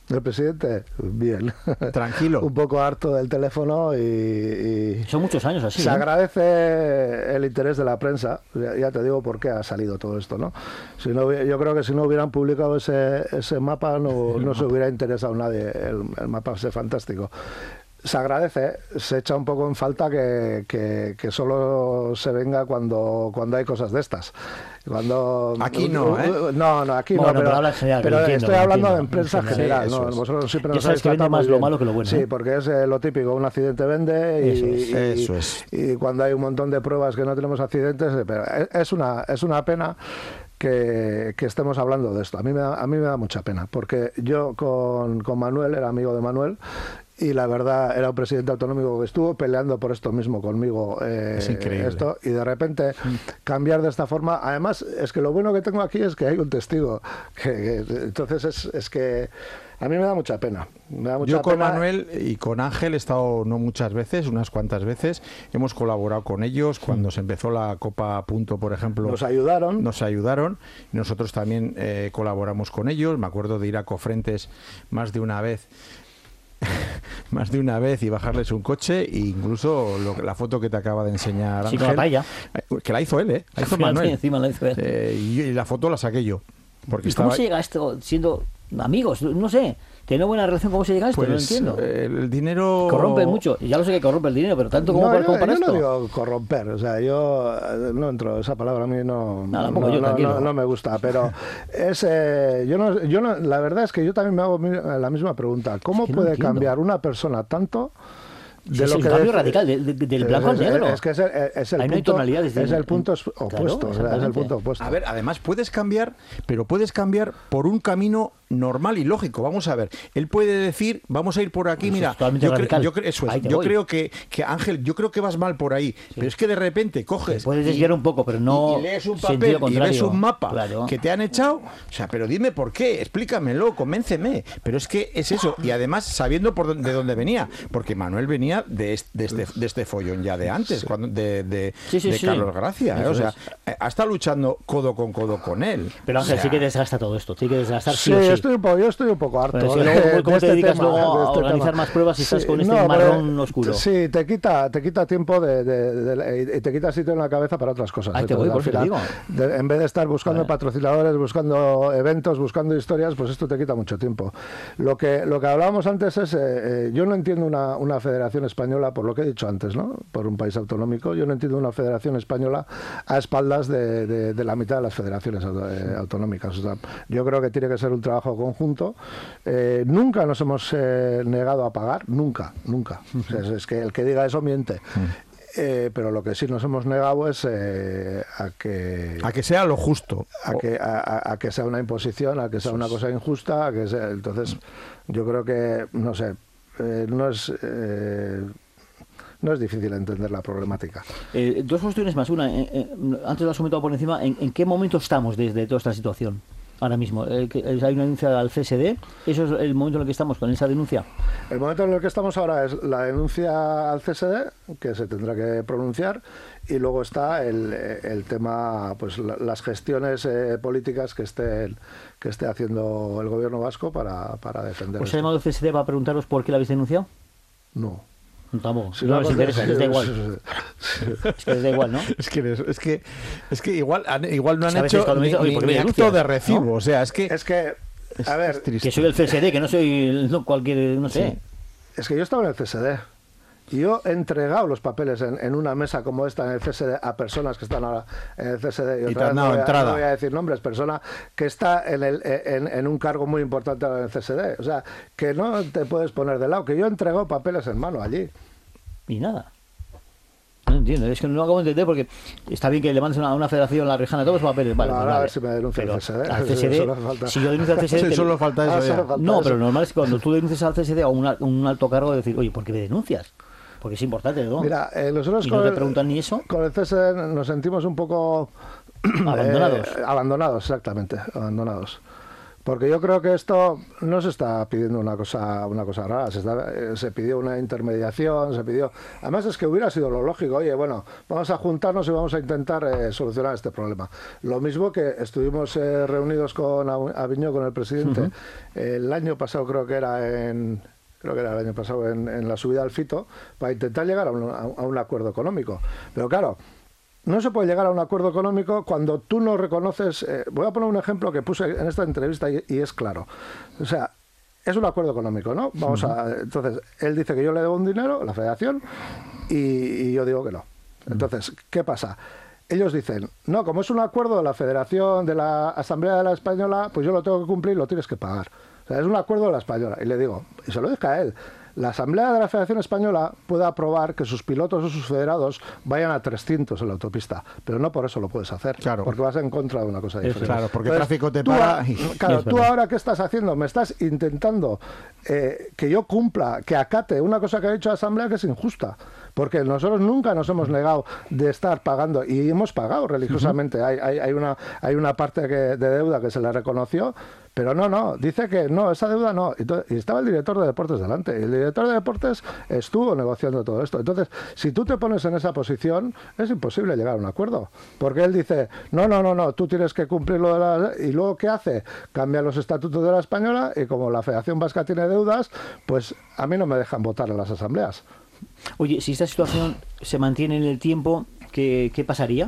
El presidente, bien. Tranquilo. Un poco harto del teléfono y, y... Son muchos años así. Se ¿eh? agradece el interés de la prensa. Ya, ya te digo por qué ha salido todo esto, ¿no? Si no yo creo que si no hubieran publicado ese, ese mapa no, no se hubiera interesado nadie. El, el mapa es fantástico. Se agradece, se echa un poco en falta que, que, que solo se venga cuando, cuando hay cosas de estas. Cuando, aquí no, ¿eh? No, no, aquí bueno, no, pero, pero, general, pero entiendo, estoy hablando entiendo, en prensa entiendo, general. sí, ¿no? es. Vosotros siempre Ya nos sabes habéis que vende tratado más muy lo bien. malo que lo bueno. Sí, ¿eh? porque es eh, lo típico, un accidente vende y, Eso es. y, Eso es. y cuando hay un montón de pruebas que no tenemos accidentes, pero es una, es una pena que, que estemos hablando de esto. A mí me da, a mí me da mucha pena, porque yo con, con Manuel, era amigo de Manuel, y la verdad era un presidente autonómico que estuvo peleando por esto mismo conmigo. Eh, es increíble. Esto, y de repente cambiar de esta forma. Además, es que lo bueno que tengo aquí es que hay un testigo. Que, que, entonces es, es que a mí me da mucha pena. Me da mucha Yo con pena. Manuel y con Ángel he estado no muchas veces, unas cuantas veces. Hemos colaborado con ellos. Cuando se empezó la Copa Punto, por ejemplo, Nos ayudaron. Nos ayudaron. Nosotros también eh, colaboramos con ellos. Me acuerdo de ir a Cofrentes más de una vez. más de una vez y bajarles un coche e incluso lo, la foto que te acaba de enseñar Ángel, Sí, con la paella. que la hizo él, ¿eh? La hizo Manuel. Encima la hizo él. Eh, y, y la foto la saqué yo. Porque ¿Y estaba... cómo se llega a esto siendo amigos? No sé. Tener buena relación, ¿cómo se llega a esto? Pues, no lo entiendo. eh, el dinero... Corrompe mucho. Ya lo sé que corrompe el dinero, pero tanto como No, para yo, comprar yo esto. no digo corromper, o sea, yo eh, no entro, esa palabra a mí no, No, no, tampoco yo, no, tranquilo. no, no me gusta, pero es, eh, yo no, yo no, la verdad es que yo también me hago mi- la misma pregunta, ¿cómo Es que no puede entiendo. cambiar una persona tanto? Sí, es un cambio dice- radical de- de- del blanco al es, negro. Es que es el, es el Ahí no hay punto, tonalidades de- es el punto es- Claro, opuesto, o sea, es el exactamente. punto opuesto. A ver, además puedes cambiar, pero puedes cambiar por un camino normal y lógico. Vamos a ver, él puede decir, vamos a ir por aquí, Eso mira, es totalmente yo, cre- radical. yo, cre- eso es, Ahí te yo voy. creo que, que Ángel, yo creo que vas mal por ahí, pero es que de repente coges Te puedes y- desviar un poco, pero no y, y lees un sentido papel y contrario. ves un mapa Claro. que te han echado, o sea, pero dime por qué, explícamelo, convénceme, pero es que es eso, y además sabiendo por dónde, de dónde venía, porque Manuel venía de este, de este, de este follón ya de antes, cuando, de, de, Sí, sí, de sí. Carlos Gracia, ¿eh? Eso O sea, es. eh, ha estado luchando codo con codo con él. Pero Ángel, O sea, sí que desgasta todo esto. Sí que desgastar sí, Sí, o sí. Estoy un poco, yo estoy un poco harto. Pero si de- luego, de ¿cómo te este dedicas tema, luego de a este organizar tema. más pruebas si estás con este no, marrón pero, oscuro? Sí, te quita, te quita tiempo de, de- de- y te quita sitio en la cabeza para otras cosas. Ahí te Entonces, voy, al por eso te final, de- en vez de estar buscando Vale. patrocinadores, buscando eventos, buscando historias, pues esto te quita mucho tiempo. Lo que, lo que hablábamos antes es, eh, eh, yo no entiendo una, una federación española, por lo que he dicho antes, ¿no? Por un país autonómico, yo no entiendo una federación española a espaldas de, de- de la mitad de las federaciones eh, autonómicas. O sea, yo creo que tiene que ser un trabajo conjunto. Eh, nunca nos hemos eh, negado a pagar, nunca, nunca. O sea, es, es que el que diga eso miente. Eh, pero lo que sí nos hemos negado es eh, a que a que sea lo justo. a que a, a- a que sea una imposición, a que sea una cosa injusta, a que sea, entonces yo creo que no sé, eh, no es eh, no es difícil entender la problemática. Eh, dos cuestiones más. Una, eh, eh, antes lo has comentado por encima, ¿en, en qué momento estamos desde toda esta situación? Ahora mismo, eh, que, eh, hay una denuncia al C S D, ¿eso es el momento en el que estamos con esa denuncia? El momento en el que estamos ahora es la denuncia al C S D, que se tendrá que pronunciar, y luego está el, el tema, pues la- las gestiones eh, políticas que esté, que esté haciendo el gobierno vasco para, para defender ¿Os ha esto. llamado el C S D para preguntaros por qué la habéis denunciado? No. No, tampoco. Si no la les cosa- interesa, les da igual. Es que les da igual, ¿no? Es que, es que, es que igual, han- igual no han Es que a veces hecho cuando me ni, dicen, "Oye, ni- ¿por qué me ni denuncias?", acto de recibo. ¿no? O sea, es que Es que, es- a ver, es triste. Que soy el C S D, que no soy no, cualquier, no sé. es que yo estaba en el C S D. Y yo he entregado los papeles en, en una mesa como esta en el C S D a personas que están ahora en el C S D. Y te otra han vez dado no voy a- entrada. no voy a decir nombres, persona que está en, el, en, en un cargo muy importante ahora en el C S D. O sea, que no te puedes poner de lado, que yo he entregado papeles en mano allí. Y nada. No entiendo, es que no lo acabo de entender porque está bien que le mandes a una, a una federación la rejana todos los papeles, vale, No, pues ahora a vale. ver si me denuncia el Pero C S D. al C S D, Solo falta. si yo denuncio al C S D... Sí, te- solo falta Ah, eso ya. solo falta No, eso. pero lo normal es que cuando tú denuncias al C S D o un, al- un alto cargo, decir, oye, ¿por qué me denuncias? Porque es importante, ¿no? Mira, eh, nosotros y con no te el- preguntan ni eso. Con el C S D nos sentimos un poco Abandonados. eh, abandonados, exactamente, abandonados. Porque yo creo que esto no se está pidiendo una cosa una cosa rara, se, está, eh, se pidió una intermediación, se pidió... Además es que hubiera sido lo lógico, oye, bueno, vamos a juntarnos y vamos a intentar eh, solucionar este problema. Lo mismo que estuvimos eh, reunidos con Aviñó, con el presidente, uh-huh. el año pasado creo que era en... creo que era el año pasado en, en la subida al Fito, para intentar llegar a un, a un acuerdo económico. Pero claro, no se puede llegar a un acuerdo económico cuando tú no reconoces... Eh, voy a poner un ejemplo que puse en esta entrevista y, y es claro. O sea, es un acuerdo económico, ¿no? Vamos uh-huh. a... Entonces, él dice que yo le debo un dinero, la federación, y, y yo digo que no. Entonces, ¿qué pasa? Ellos dicen, no, como es un acuerdo de la federación, de la Asamblea de la Española, pues yo lo tengo que cumplir, lo tienes que pagar. O sea, es un acuerdo de la Española. Y le digo, y se lo dije a él, la Asamblea de la Federación Española puede aprobar que sus pilotos o sus federados vayan a trescientos en la autopista, pero no por eso lo puedes hacer, claro. porque vas en contra de una cosa diferente. Claro, porque Entonces, el tráfico te tú para. A, y... Claro, tú ahora ¿qué estás haciendo? Me estás intentando eh, que yo cumpla, que acate una cosa que ha dicho la Asamblea que es injusta. Porque nosotros nunca nos hemos negado de estar pagando, y hemos pagado religiosamente. Uh-huh. hay, hay, hay, una, hay una parte que, de deuda que se le reconoció, pero no, no, dice que no, esa deuda no. Y estaba el director de deportes delante, y el director de deportes estuvo negociando todo esto. Entonces, si tú te pones en esa posición, es imposible llegar a un acuerdo. Porque él dice, no, no, no, no, tú tienes que cumplir lo de la... Y luego, ¿qué hace? Cambia los estatutos de la Española, y como la Federación Vasca tiene deudas, pues a mí no me dejan votar en las asambleas. Oye, si esta situación se mantiene en el tiempo, ¿qué, qué pasaría?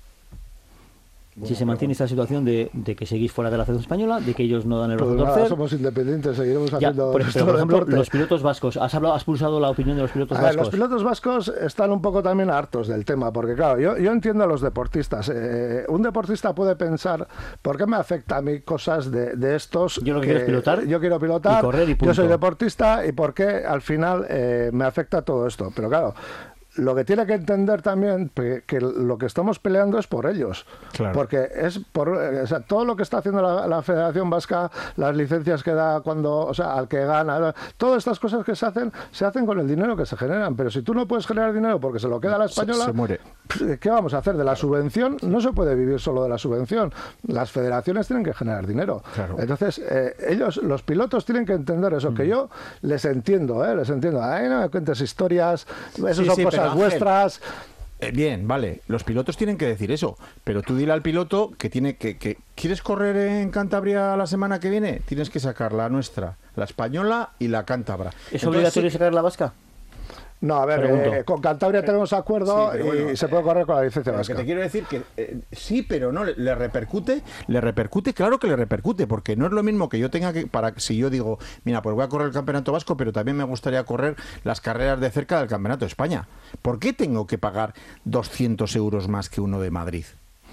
Bueno, si se mantiene esta situación de, de que seguís fuera de la Federación Española, de que ellos no dan el brazo a torcer. Nada, somos independientes, seguiremos ya, haciendo por, nuestro pero, por ejemplo, deporte. Los pilotos vascos, has hablado, has pulsado la opinión de los pilotos a ver, vascos. Los pilotos vascos están un poco también hartos del tema, porque claro, yo, yo entiendo a los deportistas. Eh, un deportista puede pensar, ¿por qué me afecta a mí cosas de, de estos? Yo lo que, que quiero es pilotar. Yo quiero pilotar, y correr y punto. Yo soy deportista, y por qué al final eh, me afecta todo esto. Pero claro, lo que tiene que entender también que, que lo que estamos peleando es por ellos, claro. porque es por, o sea, todo lo que está haciendo la, la Federación Vasca, las licencias que da cuando, o sea, al que gana, todas estas cosas que se hacen, se hacen con el dinero que se generan. Pero si tú no puedes generar dinero porque se lo queda la española, se, se muere. ¿Qué vamos a hacer? De la subvención no se puede vivir solo de la subvención. Las federaciones tienen que generar dinero. Claro. Entonces, eh, ellos, los pilotos tienen que entender eso, mm. que yo les entiendo, ¿eh? les entiendo. Ay, no me cuentes historias, eso sí, son sí, cosas vuestras. Eh, bien, vale, los pilotos tienen que decir eso, pero tú dile al piloto que tiene que, que ¿quieres correr en Cantabria la semana que viene? Tienes que sacar la nuestra, la española y la cántabra. ¿Es Entonces, obligatorio sacar la vasca? No, a ver, eh, con Cantabria tenemos acuerdo, sí, y bueno, se puede correr con la licencia vasca. Que te quiero decir que eh, sí, pero no, le, le repercute, le repercute, claro que le repercute, porque no es lo mismo que yo tenga que, para si yo digo, mira, pues voy a correr el Campeonato Vasco, pero también me gustaría correr las carreras de cerca del Campeonato de España. ¿Por qué tengo que pagar doscientos euros más que uno de Madrid?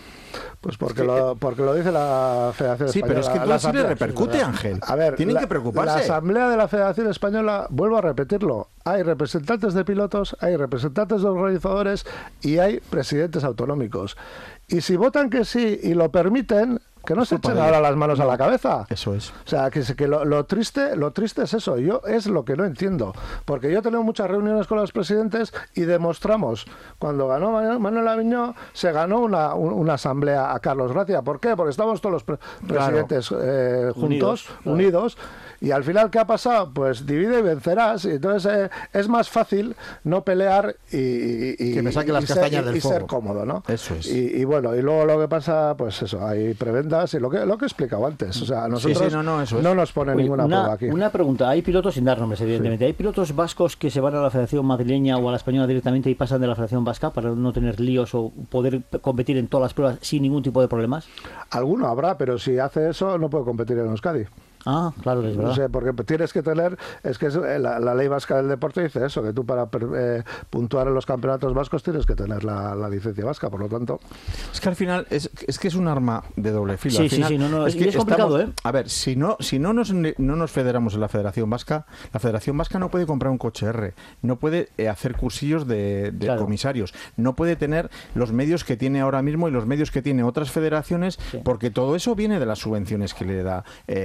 Pues porque, es que, lo, porque lo dice la Federación sí, Española. Sí, pero es que todo sí le repercute, Ángel. A ver, tienen la, que preocuparse. La Asamblea de la Federación Española, vuelvo a repetirlo, hay representantes de pilotos, hay representantes de organizadores y hay presidentes autonómicos. Y si votan que sí y lo permiten, que no se echen ahora las manos no, a la cabeza. Eso es. O sea, que, que lo, lo triste lo triste es eso. Yo es lo que no entiendo. Porque yo he tenido muchas reuniones con los presidentes y demostramos, cuando ganó Manuel Aviñó, se ganó una, una asamblea a Carlos Gracia. ¿Por qué? Porque estamos todos los pre presidentes claro. eh, juntos, unidos. Claro. unidos y al final, ¿qué ha pasado? Pues divide y vencerás. Y entonces eh, es más fácil no pelear y, y, y que me saque las castañas ser, del y fuego. ser cómodo, ¿no? Eso es. Y, y bueno, y luego lo que pasa, pues eso, hay prebendas y lo que, lo que he explicado antes. O sea, a nosotros sí, sí, no, no, eso es. no nos pone Oye, ninguna una, prueba aquí. Una pregunta, hay pilotos, sin dar nombres, evidentemente, sí. ¿hay pilotos vascos que se van a la Federación Madrileña o a la Española directamente y pasan de la Federación Vasca para no tener líos o poder competir en todas las pruebas sin ningún tipo de problemas? Alguno habrá, pero si hace eso no puede competir en Euskadi. Ah, claro, es verdad. No sé, porque tienes que tener, es que es la, la ley vasca del deporte dice eso, que tú para eh, puntuar en los campeonatos vascos tienes que tener la, la licencia vasca, por lo tanto... Es que al final, es, es que es un arma de doble filo. Sí, al final, sí, sí, no, no, es, que es complicado, estamos, ¿eh? A ver, si no si no nos, no nos federamos en la Federación Vasca, la Federación Vasca no puede comprar un coche R, no puede eh, hacer cursillos de, de claro. comisarios, no puede tener los medios que tiene ahora mismo y los medios que tiene otras federaciones, sí. porque todo eso viene de las subvenciones que le da eh,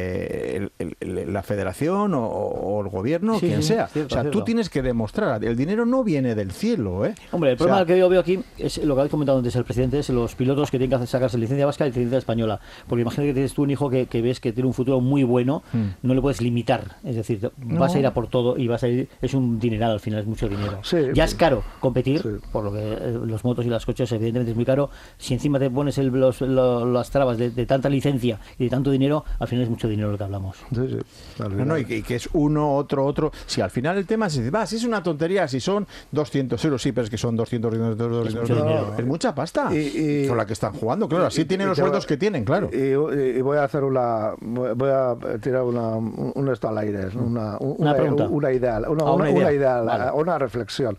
el, el, el, la federación o, o el gobierno, Sí, quien sí, sea. cierto, o sea, cierto. tú tienes que demostrar. El dinero no viene del cielo, ¿eh? Hombre, el O sea, problema que yo veo aquí es lo que habéis comentado antes el presidente, es los pilotos que tienen que sacarse licencia vasca y licencia española. Porque imagínate que tienes tú un hijo que, que ves que tiene un futuro muy bueno, Mm. no le puedes limitar. Es decir, vas No. a ir a por todo y vas a ir, es un dineral al final, es mucho dinero. Sí. Ya es caro competir, Sí. por lo que eh, los motos y los coches evidentemente es muy caro. Si encima te pones el- los, lo- las trabas de, de tanta licencia y de tanto dinero, al final es mucho dinero lo que hablamos. Sí, sí. Al No, final. no, y que, y que es uno, otro, otro. Si al final el tema es, va, si es una tontería, si son doscientos euros, sí, pero es que son doscientos, doscientos, doscientos, mucho doscientos, dinero. es mucha pasta. Y- y- con la que están jugando, claro, así Y- tienen y los te voy- sueldos que tienen, claro. Y, y- y voy a hacer una, voy a tirar una, un un esto al aire, una, un- Una una, pregunta. una ideal, una, Ah, una una- idea. una ideal, Vale. una reflexión.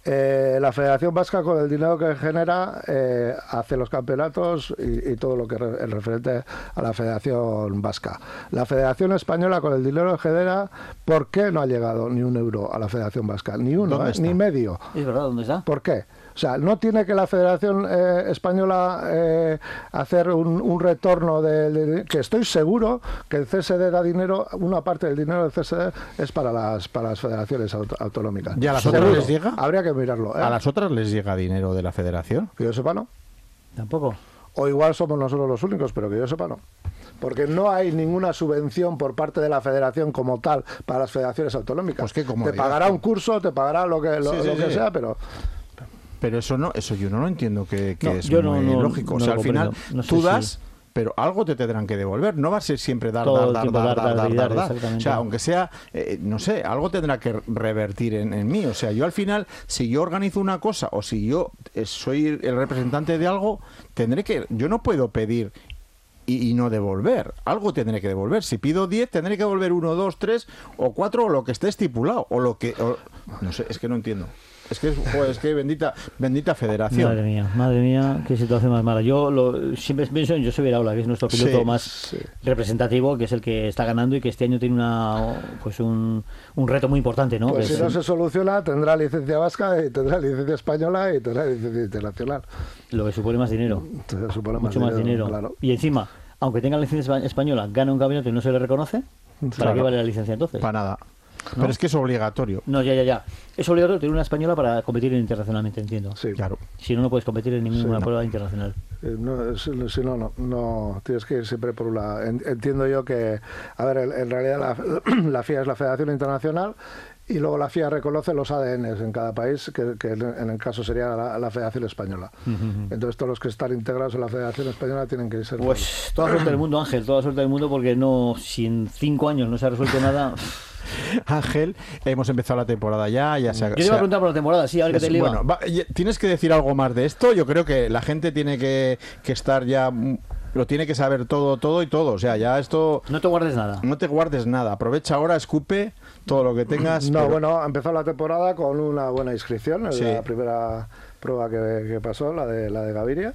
Eh, la Federación Vasca, con el dinero que genera, eh, hace los campeonatos y, y todo lo que re- es referente a la Federación Vasca. La Federación Española, con el dinero que genera, ¿por qué no ha llegado ni un euro a la Federación Vasca? Ni uno, ¿Dónde eh, está? ni medio. ¿Es verdad? ¿Dónde está? ¿Por qué? O sea, no tiene que la Federación eh, Española eh, hacer un, un retorno de, de- que estoy seguro que el C S D da dinero, una parte del dinero del C S D es para las para las federaciones auto- autonómicas. ¿Y a las Seguro. otras les llega? Habría que mirarlo. ¿eh? ¿A las otras les llega dinero de la federación? Que yo sepa, no. Tampoco. O igual somos nosotros los únicos, pero que yo sepa, no. Porque no hay ninguna subvención por parte de la federación como tal para las federaciones autonómicas. Pues qué te comodidad. pagará un curso, te pagará lo que, lo, Sí, sí, lo que sí. sea, pero... Pero eso no, eso yo no lo entiendo que, que No, es yo no- muy no- lógico. O no sea, lo al final comprendo. No sé tú si- das, pero algo te tendrán que devolver. No va a ser siempre dar, Todo dar, el dar, tiempo dar, dar, dar, dar, dar, dar, dar, dar. exactamente. O sea, aunque sea, eh, no sé, algo tendrá que revertir en, en mí. O sea, yo al final, si yo organizo una cosa o si yo eh, soy el representante de algo, tendré que, yo no puedo pedir y, y no devolver. Algo tendré que devolver. Si pido diez, tendré que devolver uno, dos, tres o cuatro o lo que esté estipulado. O lo que, o- no sé, es que no entiendo. Es que, joder, es que bendita, bendita federación. Madre mía, madre mía, qué situación más mala. Yo lo, siempre pienso en Josep Iraola, que es nuestro piloto Sí, más sí. representativo, que es el que está ganando y que este año tiene una pues un, un reto muy importante, ¿no? Pues Que si es- no se soluciona, tendrá licencia vasca y tendrá licencia española y tendrá licencia internacional. lo que supone más dinero, Entonces, supone mucho más dinero. Claro. Y encima, aunque tenga licencia espa- española, gana un campeonato y no se le reconoce, ¿para Claro. qué vale la licencia entonces? Para nada. Pero es que es obligatorio. No, ya, ya, ya. Es obligatorio tener una española para competir internacionalmente, entiendo. Sí. Claro. Si no, no puedes competir en ninguna Sí, no. prueba internacional. Eh, no, si, si no, no, no, tienes que ir siempre por una... en- Entiendo yo que, a ver, en, en realidad la, la F I A es la Federación Internacional y luego la F I A reconoce los A D Ns en cada país, que, que en en el caso sería la, la Federación Española. Entonces todos los que están integrados en la Federación Española tienen que ser... Pues toda suerte del mundo, Ángel, toda suerte del mundo, porque no, si en cinco años no se ha resuelto nada... Ángel, hemos empezado la temporada ya. ya se ha- Yo te se iba a ha- preguntar por la temporada, sí, a ver qué es- te le iba. bueno, va, y- ¿tienes que decir algo más de esto? Yo creo que la gente tiene que, que estar ya... mm, lo tiene que saber todo, todo y todo. O sea, ya esto... No te guardes nada. No te guardes nada. Aprovecha ahora, escupe todo lo que tengas. No, pero- bueno, ha empezado la temporada con una buena inscripción, en Sí. la primera prueba que, que pasó, la de la de Gaviria.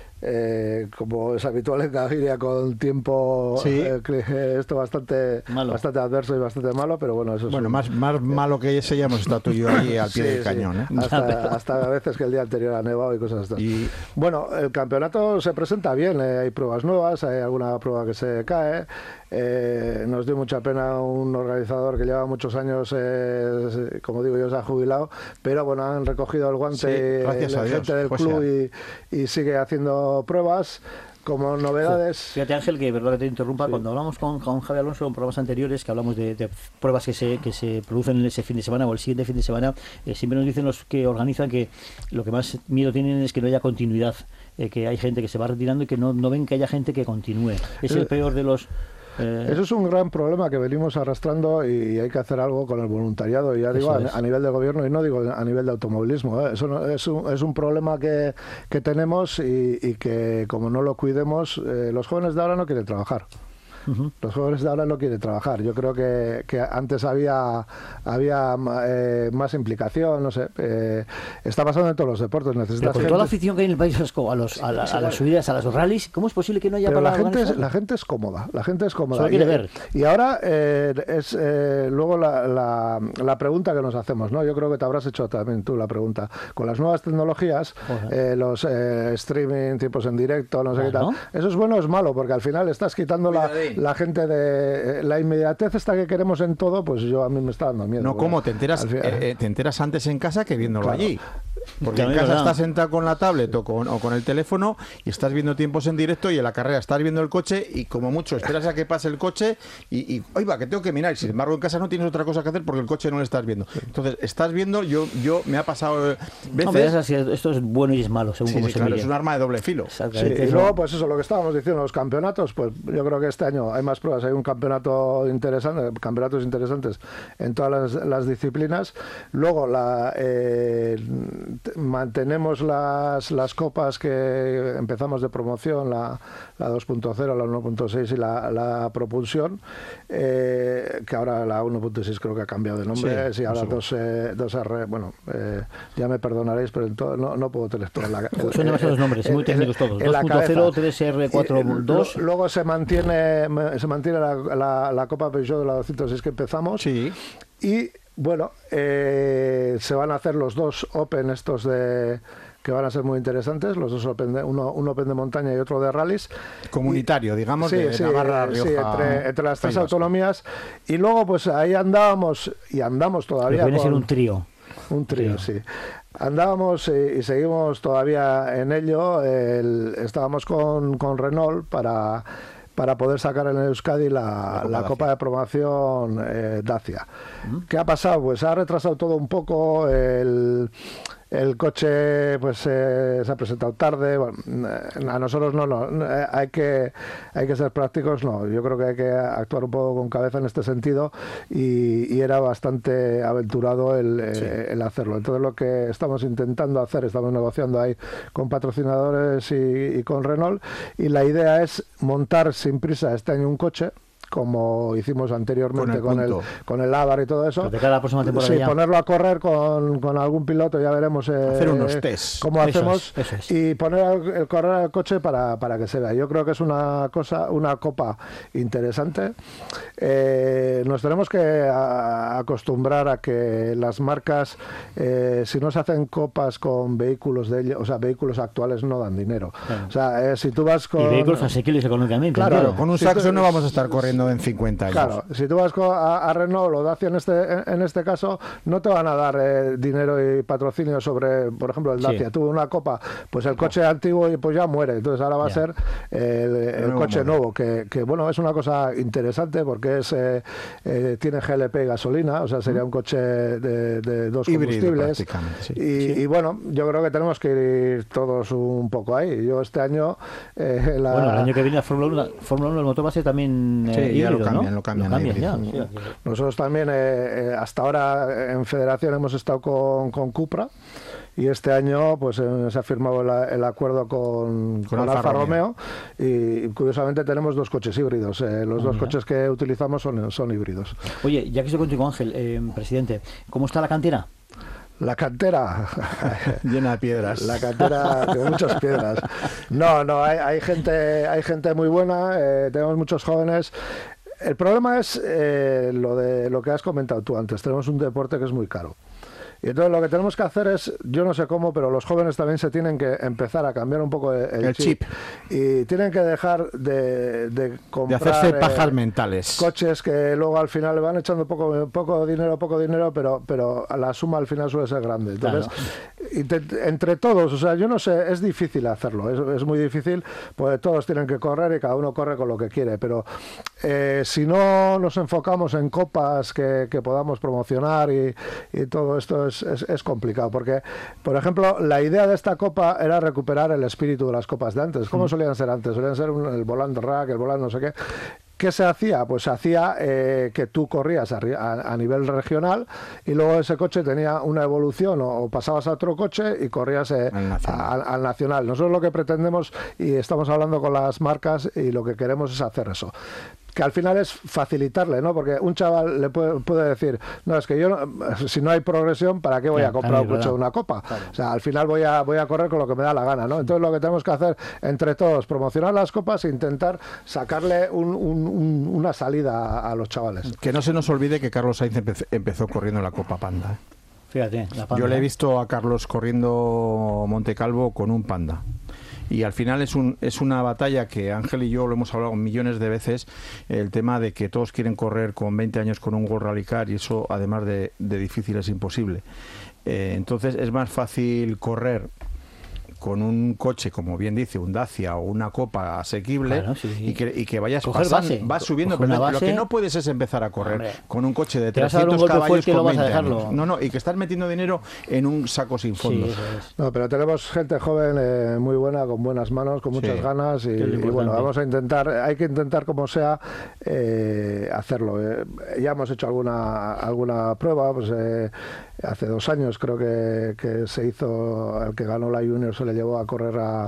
Eh, como es habitual en Gaviria, con tiempo Sí. eh, cli- esto bastante Malo. bastante adverso y bastante malo, pero bueno, eso es Bueno, un- más, más malo que ese ya hemos estado tú y yo ahí al pie Sí, del sí. cañón. ¿eh? Hasta, hasta a veces que el día anterior ha nevado y cosas así. Y- Bueno, el campeonato se presenta bien, eh, hay pruebas nuevas, hay alguna prueba que se cae. Eh, nos dio mucha pena un organizador que lleva muchos años, eh, como digo yo, se ha jubilado, pero bueno, han recogido el guante Sí, gracias la a Dios, gente del pues club y, y sigue haciendo pruebas. Como novedades, Fíjate, Ángel, que verdad que te interrumpa, cuando hablamos con, con Javier Alonso en programas anteriores, que hablamos de, de pruebas que se, que se producen en ese fin de semana o el siguiente fin de semana, eh, siempre nos dicen los que organizan que lo que más miedo tienen es que no haya continuidad, eh, que hay gente que se va retirando y que no, no ven que haya gente que continúe. Es el Eh, peor de los... eh, eso es un gran problema que venimos arrastrando y hay que hacer algo con el voluntariado. Y ya digo, Eso a, es. a nivel de gobierno y no digo a nivel de automovilismo. ¿eh? Eso no- es, un, es un problema que, que tenemos y, y que como no lo cuidemos, eh, los jóvenes de ahora no quieren trabajar. ujú. Los jóvenes de ahora no quieren trabajar. Yo creo que, que antes había había eh, más implicación, no sé. eh, está pasando en todos los deportes. Pero Necesitas con toda la gente- afición que hay en el País Vasco a, los, a, la- a las subidas, a las rallies, ¿cómo es posible que no haya Pero para la gente, es, organizar? la gente es cómoda, la gente es cómoda. Solo quiere y, ver. y ahora eh, es eh, luego la, la, la pregunta que nos hacemos, ¿no? Yo creo que te habrás hecho también tú la pregunta. Con las nuevas tecnologías, Joder. eh, los eh, streaming, tipos en directo, no sé Claro. qué tal. ¿Eso es bueno o es malo? Porque al final estás quitando la, Sí. la gente de... La inmediatez esta que queremos en todo, pues yo a mí me está dando miedo. No, ¿cómo? Te enteras, Al fin- eh, eh, te enteras antes en casa que viéndolo Claro. allí. Porque También en casa es verdad. estás sentado con la tablet o con, o con el teléfono y estás viendo tiempos en directo, y en la carrera estás viendo el coche y como mucho esperas a que pase el coche y, y ¡ay va, que tengo que mirar! Y sin embargo en casa no tienes otra cosa que hacer porque el coche no lo estás viendo. Entonces estás viendo, yo yo me ha pasado eh, veces... Hombre, es así, esto es bueno y es malo, según Sí, cómo sí, se claro, mire. es un arma de doble filo. Sí, Exactamente, y eso- luego, pues eso, lo que estábamos diciendo, los campeonatos, pues yo creo que este año hay más pruebas, hay un campeonato interesante, campeonatos interesantes en todas las, las disciplinas. Luego, la, eh, t- mantenemos las, las copas que empezamos de promoción, la, la dos punto cero, la uno punto seis y la, la propulsión, eh, que ahora la uno punto seis creo que ha cambiado de nombre, Sí, sí, ahora eso. dos, eh, dos R, bueno, eh, ya me perdonaréis, pero en todo- no, no puedo tener toda la... Son demasiados nombres, en- muy técnicos en- todos. en la dos punto cero, cabeza. tres R cuatro punto dos. Y, eh, lo- Luego se mantiene se mantiene la, la, la Copa Peugeot de la doscientos seis que empezamos. Sí. Y bueno, eh, se van a hacer los dos Open estos de que van a ser muy interesantes, los dos Open de, uno, un Open de montaña y otro de rallies. Comunitario, digamos, Sí, de sí, Navarra, eh, sí, Rioja, entre, entre las tres País Vasco. autonomías. Y luego pues ahí andábamos y andamos Pero todavía viene a ser con- un trío. un trío, Trío. sí. Andábamos eh, y seguimos todavía en ello. El- estábamos con, con Renault para, para poder sacar en Euskadi la, La Copa la Dacia. Copa de Promoción eh, Dacia. ¿Qué ha pasado? Pues ha retrasado todo un poco. El, el coche pues eh, se ha presentado tarde. Bueno, eh, a nosotros no, no. eh, Hay que, hay que ser prácticos. No, yo creo que hay que actuar un poco con cabeza en este sentido y, y era bastante aventurado el, eh, el hacerlo. Entonces lo que estamos intentando hacer, estamos negociando ahí con patrocinadores y, y con Renault, y la idea es montar sin prisa este año un coche, como hicimos anteriormente Con con el el, punto. con el Ávar y todo eso. Pero de cara a la próxima temporada Sí, ya. ponerlo a correr con, con algún piloto, ya veremos eh, Hacer unos tests. cómo Eso hacemos, es, eso es. y poner el, el correr al coche para, para que se vea. Yo creo que es una cosa, una copa interesante. Eh, nos tenemos que a- acostumbrar a que las marcas, eh, si no se hacen copas con vehículos de ellos, o sea, vehículos actuales no dan dinero. Claro. O sea, eh, si tú vas con Y vehículos asequibles económicamente. Claro, entiendo. Con un Sí, Saxo tú- no vamos a estar corriendo en cincuenta años. Claro, si tú vas co- a, a Renault o Dacia en este, en, en este caso, no te van a dar eh, dinero y patrocinio sobre, por ejemplo, el Sí. Dacia. Tuvo una copa, pues el coche antiguo y pues ya muere. Entonces ahora va Ya. a ser el, el nuevo coche modelo. nuevo, que, que bueno, es una cosa interesante porque es eh, eh, tiene G L P y gasolina, o sea, sería un coche de, de dos Híbrido, combustibles. prácticamente, sí. Y, y bueno, yo creo que tenemos que ir todos un poco ahí. Yo este año... eh, la- Bueno, el año que viene la Fórmula uno, Fórmula uno el motor va a ser también eh, Sí, ya lo híbrido, cambian, ¿no? lo cambian a ya. híbrido. Sí, Nosotros también, eh, eh, hasta ahora en Federación hemos estado con, con Cupra, y este año pues eh, se ha firmado el, el acuerdo con, Con con Alfa Alfa Romeo. Romeo, y curiosamente tenemos dos coches híbridos. eh, los dos mira. coches que utilizamos son, son híbridos. Oye, ya que estoy contigo, Ángel, eh, presidente, ¿cómo está la cantera? La cantera, Llena de piedras. la cantera de muchas piedras. No, no, hay, hay gente, hay gente muy buena, eh, tenemos muchos jóvenes. El problema es eh, lo de lo que has comentado tú antes. Tenemos un deporte que es muy caro. Y entonces lo que tenemos que hacer es, yo no sé cómo, pero los jóvenes también se tienen que empezar a cambiar un poco el, El chip. Y tienen que dejar de, de De comprar hacerse eh, pajas mentales. coches que luego al final le van echando poco poco dinero, poco dinero, pero pero la suma al final suele ser grande. Entonces, intent- entre todos, o sea, yo no sé, es difícil hacerlo, es, es muy difícil, pues todos tienen que correr y cada uno corre con lo que quiere, pero eh, si no nos enfocamos en copas que, que podamos promocionar y, y todo esto es, es, es complicado, porque, por ejemplo, la idea de esta copa era recuperar el espíritu de las copas de antes. ¿Cómo solían ser antes? Solían ser un- el volante rack, el volante no sé qué. ¿Qué se hacía? Pues se hacía eh, que tú corrías a, ri- a- a nivel regional y luego ese coche tenía una evolución o, o pasabas a otro coche y corrías eh, Al nacional. a- al nacional. Nosotros lo que pretendemos, y estamos hablando con las marcas, y lo que queremos es hacer eso. Que al final es facilitarle, ¿no? Porque un chaval le puede, puede decir, no, es que yo, no- si no hay progresión, ¿para qué voy Ya, a comprar también, un coche o ¿verdad? una copa? O sea, al final voy a, voy a correr con lo que me da la gana, ¿no? Entonces lo que tenemos que hacer entre todos, promocionar las copas e intentar sacarle un- un- un- una salida a, a los chavales. Que no se nos olvide que Carlos Sainz empe- empezó corriendo la Copa Panda. ¿eh? Fíjate, la Panda. Yo le he visto a Carlos corriendo Monte Calvo con un Panda. Y al final es, un, es una batalla que Ángel y yo lo hemos hablado millones de veces, el tema de que todos quieren correr con veinte años con un World Rally Car y eso además de, de difícil es imposible. Eh, entonces es más fácil correr con un coche, como bien dice, un Dacia o una Copa asequible, claro, sí, sí. Y, que, y que vayas Coger pasando, base. vas subiendo, Coger pero base. Lo que no puedes es empezar a correr Hombre. con un coche de trescientos caballos con veinte años. No, no, y que estás metiendo dinero en un saco sin fondo. Sí, no, pero tenemos gente joven eh, muy buena, con buenas manos, con muchas sí. ganas y, y bueno, vamos a intentar, hay que intentar como sea eh, hacerlo. Eh, ya hemos hecho alguna alguna prueba, pues eh, hace dos años creo que, que se hizo, el que ganó la Junior se le llevó a correr a,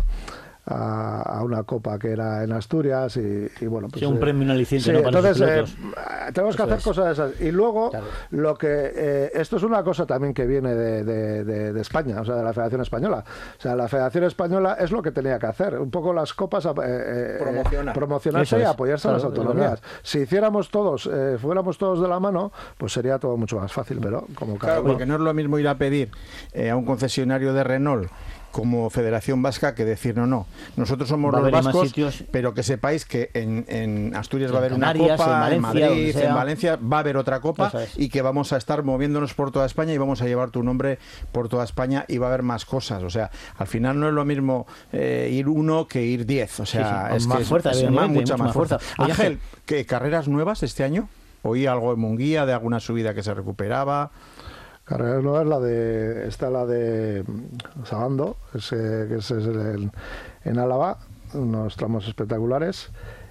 a, a una copa que era en Asturias y, y bueno, pues... Sí, un premio, una licencia, sí, ¿no? Para entonces eh, tenemos que Eso hacer es. cosas de esas. Y luego, claro. lo que eh, esto es una cosa también que viene de, de, de, de España, o sea, de la Federación Española. O sea, la Federación Española es lo que tenía que hacer, un poco las copas, eh, eh, Promocionar. promocionarse y apoyarse claro, a las autonomías. Si hiciéramos todos, eh, fuéramos todos de la mano, pues sería todo mucho más fácil, pero como cada Claro, uno... porque no es lo mismo ir a pedir eh, a un concesionario de Renault como Federación Vasca que decir no, no, nosotros somos los vascos, pero que sepáis que en, en Asturias va a haber una copa, en Madrid, en Valencia va a haber otra copa y que vamos a estar moviéndonos por toda España y vamos a llevar tu nombre por toda España y va a haber más cosas, o sea, al final no es lo mismo eh, ir uno que ir diez, o sea, sí, sí, es más que fuerza, es, es más, mucha más fuerza. fuerza. Oye, Ángel, ¿qué carreras nuevas este año? Oí algo en Munguía de alguna subida que se recuperaba. Carreras nuevas, la de, está la de Sabando, ese, que ese es el, en Álava, unos tramos espectaculares,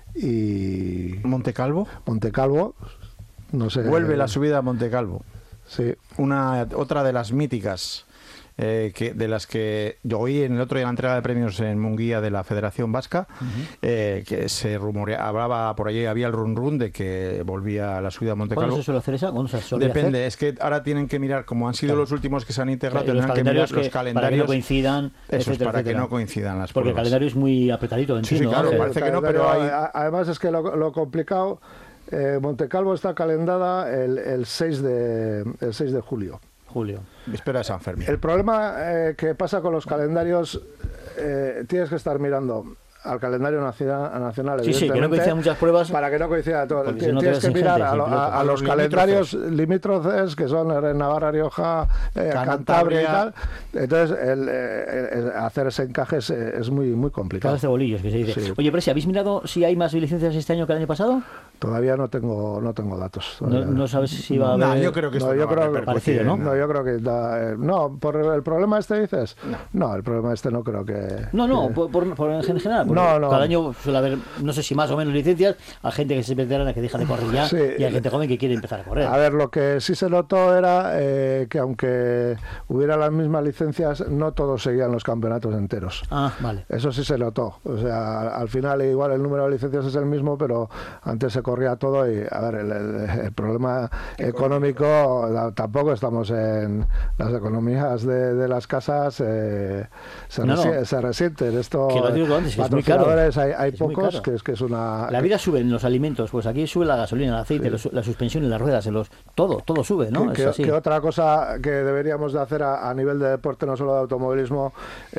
y... ¿Montecalvo? Montecalvo, no sé... Vuelve la subida a Montecalvo. Sí. Una, otra de las míticas, eh, que, de las que yo oí en el otro día en la entrega de premios en Munguía de la Federación Vasca, uh-huh. eh, que se rumoreaba, hablaba por allí, había el run run de que volvía a la subida a Montecalvo. ¿Cuándo se suele hacer esa? ¿Cuándo se suele Depende, hacer? es que ahora tienen que mirar, como han sido claro. los últimos que se han integrado, claro, tendrán que mirar que, los calendarios. Para que no coincidan, eso etcétera, es, para etcétera. que no coincidan las Porque pruebas. el calendario es muy apretadito, entiendo. Sí, sí, claro, ¿no? parece que no, pero hay... Además es que lo, lo complicado, eh, Montecalvo está calendada el, el, seis de, el seis de julio. Julio. Espera de San Fermín. El problema eh, que pasa con los calendarios, eh, tienes que estar mirando al calendario nacional, nacional sí, sí, que no coincidan muchas pruebas. Para que no coincida todo. Si tienes no que mirar a, lo, a, a, a los, los calendarios limítrofes, que son Navarra, Rioja, eh, Cantabria y tal. Entonces, el, el, el hacer ese encaje es, es muy, muy complicado. Cada de bolillos, que se dice. Sí. Oye, Presi, ¿habéis mirado si hay más licencias este año que el año pasado? Todavía no tengo no tengo datos. No, no sabes si va a haber... No, yo creo que esto no, yo no creo que parecido, ¿no? No, yo creo que da, eh, no, por el problema este dices. No, no el problema este no creo que. No, no, que... por, por, por en general. No, no. Cada año suele haber, no sé si más o menos licencias, a gente que se veterana que deja de correr ya, sí. y a gente joven que quiere empezar a correr. A ver, lo que sí se notó era eh, que aunque hubiera las mismas licencias, no todos seguían los campeonatos enteros. Ah, vale. Eso sí se notó. O sea, al final igual el número de licencias es el mismo, pero antes se corría todo y, a ver, el, el, el problema económico, económico tampoco estamos en las economías de, de las casas, eh, se, no, resi no. se resienten. Esto, que lo digo antes, que es muy caro. Hay, hay es pocos, que es que es una... La vida sube en los alimentos, pues aquí sube la gasolina, el aceite, sí. la suspensión y las ruedas, en los, todo, todo sube, ¿no? Que, es así. que otra cosa que deberíamos de hacer a, a nivel de deporte, no solo de automovilismo,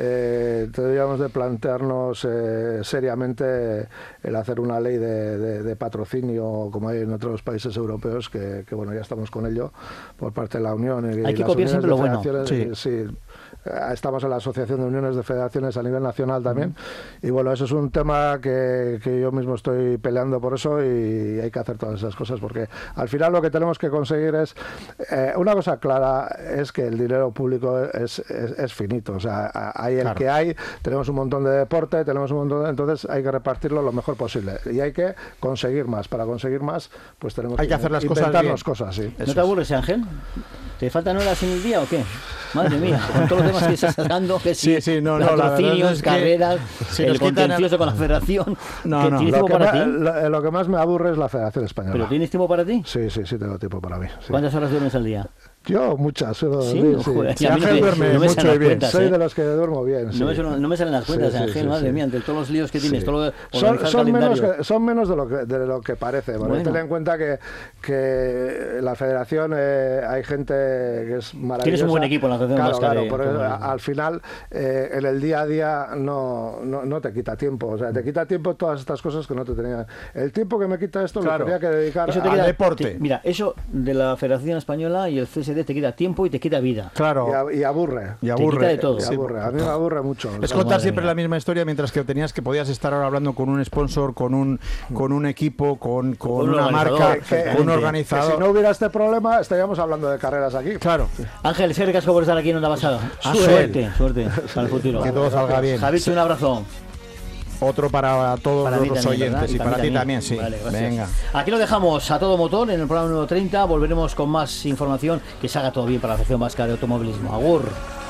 eh, deberíamos de plantearnos eh, seriamente el hacer una ley de, de, de patrocinio, como hay en otros países europeos, que, que bueno, ya estamos con ello, por parte de la Unión. Y, hay que las copiar siempre lo bueno. Sí. sí. Estamos en la Asociación de Uniones de Federaciones a nivel nacional también, uh-huh. y bueno, eso es un tema que, que yo mismo estoy peleando por eso y hay que hacer todas esas cosas, porque al final lo que tenemos que conseguir es, eh, una cosa clara es que el dinero público es, es, es finito, o sea, hay el claro. que hay, tenemos un montón de deporte, tenemos un montón de, entonces hay que repartirlo lo mejor posible y hay que conseguir más, para conseguir más pues tenemos hay que, que hacer las cosas bien. cosas, sí. ¿No te aburres, Ángel? ¿Te faltan horas en el día o qué? Madre mía, con todos los temas que estás dando, que sí, sí, sí no, no, patrocinios, es carreras, si el contencioso el... con la federación. No, no. ¿Tienes lo tiempo que para me, ti? Lo, lo que más me aburre es la Federación Española. ¿Pero tienes tiempo para ti? Sí, sí, sí, tengo tiempo para mí. Sí. ¿Cuántas horas duermes al día? Yo muchas, suelo Sí, dormir, no, sí. joder, Sí, a mí no Ángel me- duerme no me mucho salen y las bien. cuentas, Soy ¿eh? de los que duermo bien. No sí. me, suenan- no me salen las cuentas, Sí, sí, Ángel, sí, madre sí. mía, entre todos los líos que tienes, Sí. todo lo de Son, organizar son el menos calendario. que, son menos de lo que, de lo que parece. Porque Bueno. ten en cuenta que, que la federación eh, hay gente que es maravillosa. Tienes un buen equipo en la Federación Claro, Vasca claro, de por eso, automovilismo. a- al final eh, en el día a día no, no, no te quita tiempo. O sea, te quita tiempo todas estas cosas que no te tenían. El tiempo que me quita esto Claro. lo tenía que dedicar Eso te a... quita- deporte. te- mira, eso de la Federación Española y el C S D te quita tiempo y te quita vida. Claro. Y, a- y aburre. Y Te aburre. quita de todo. Y Sí, aburre. A mí me aburre mucho. Es Madre contar siempre mía. la misma historia, mientras que tenías que podías estar ahora hablando con un sponsor, con un con un equipo, con, con Con un una organizador, marca, exactamente. con un Que organizador. si no hubiera este problema estaríamos hablando de carreras aquí. Claro, Ángel, es que casco por estar aquí en Onda Basada. Ángel. Suerte, suerte para el futuro. que todo salga bien. Javito, un abrazo. Otro para todos Para mí los también, ¿verdad? oyentes y para mí ti también, sí. Vale, gracias. Venga. Aquí lo dejamos a todo motor en el programa número treinta. Volveremos con más información que se haga todo bien para la Asociación Vasca de Automovilismo. Agur.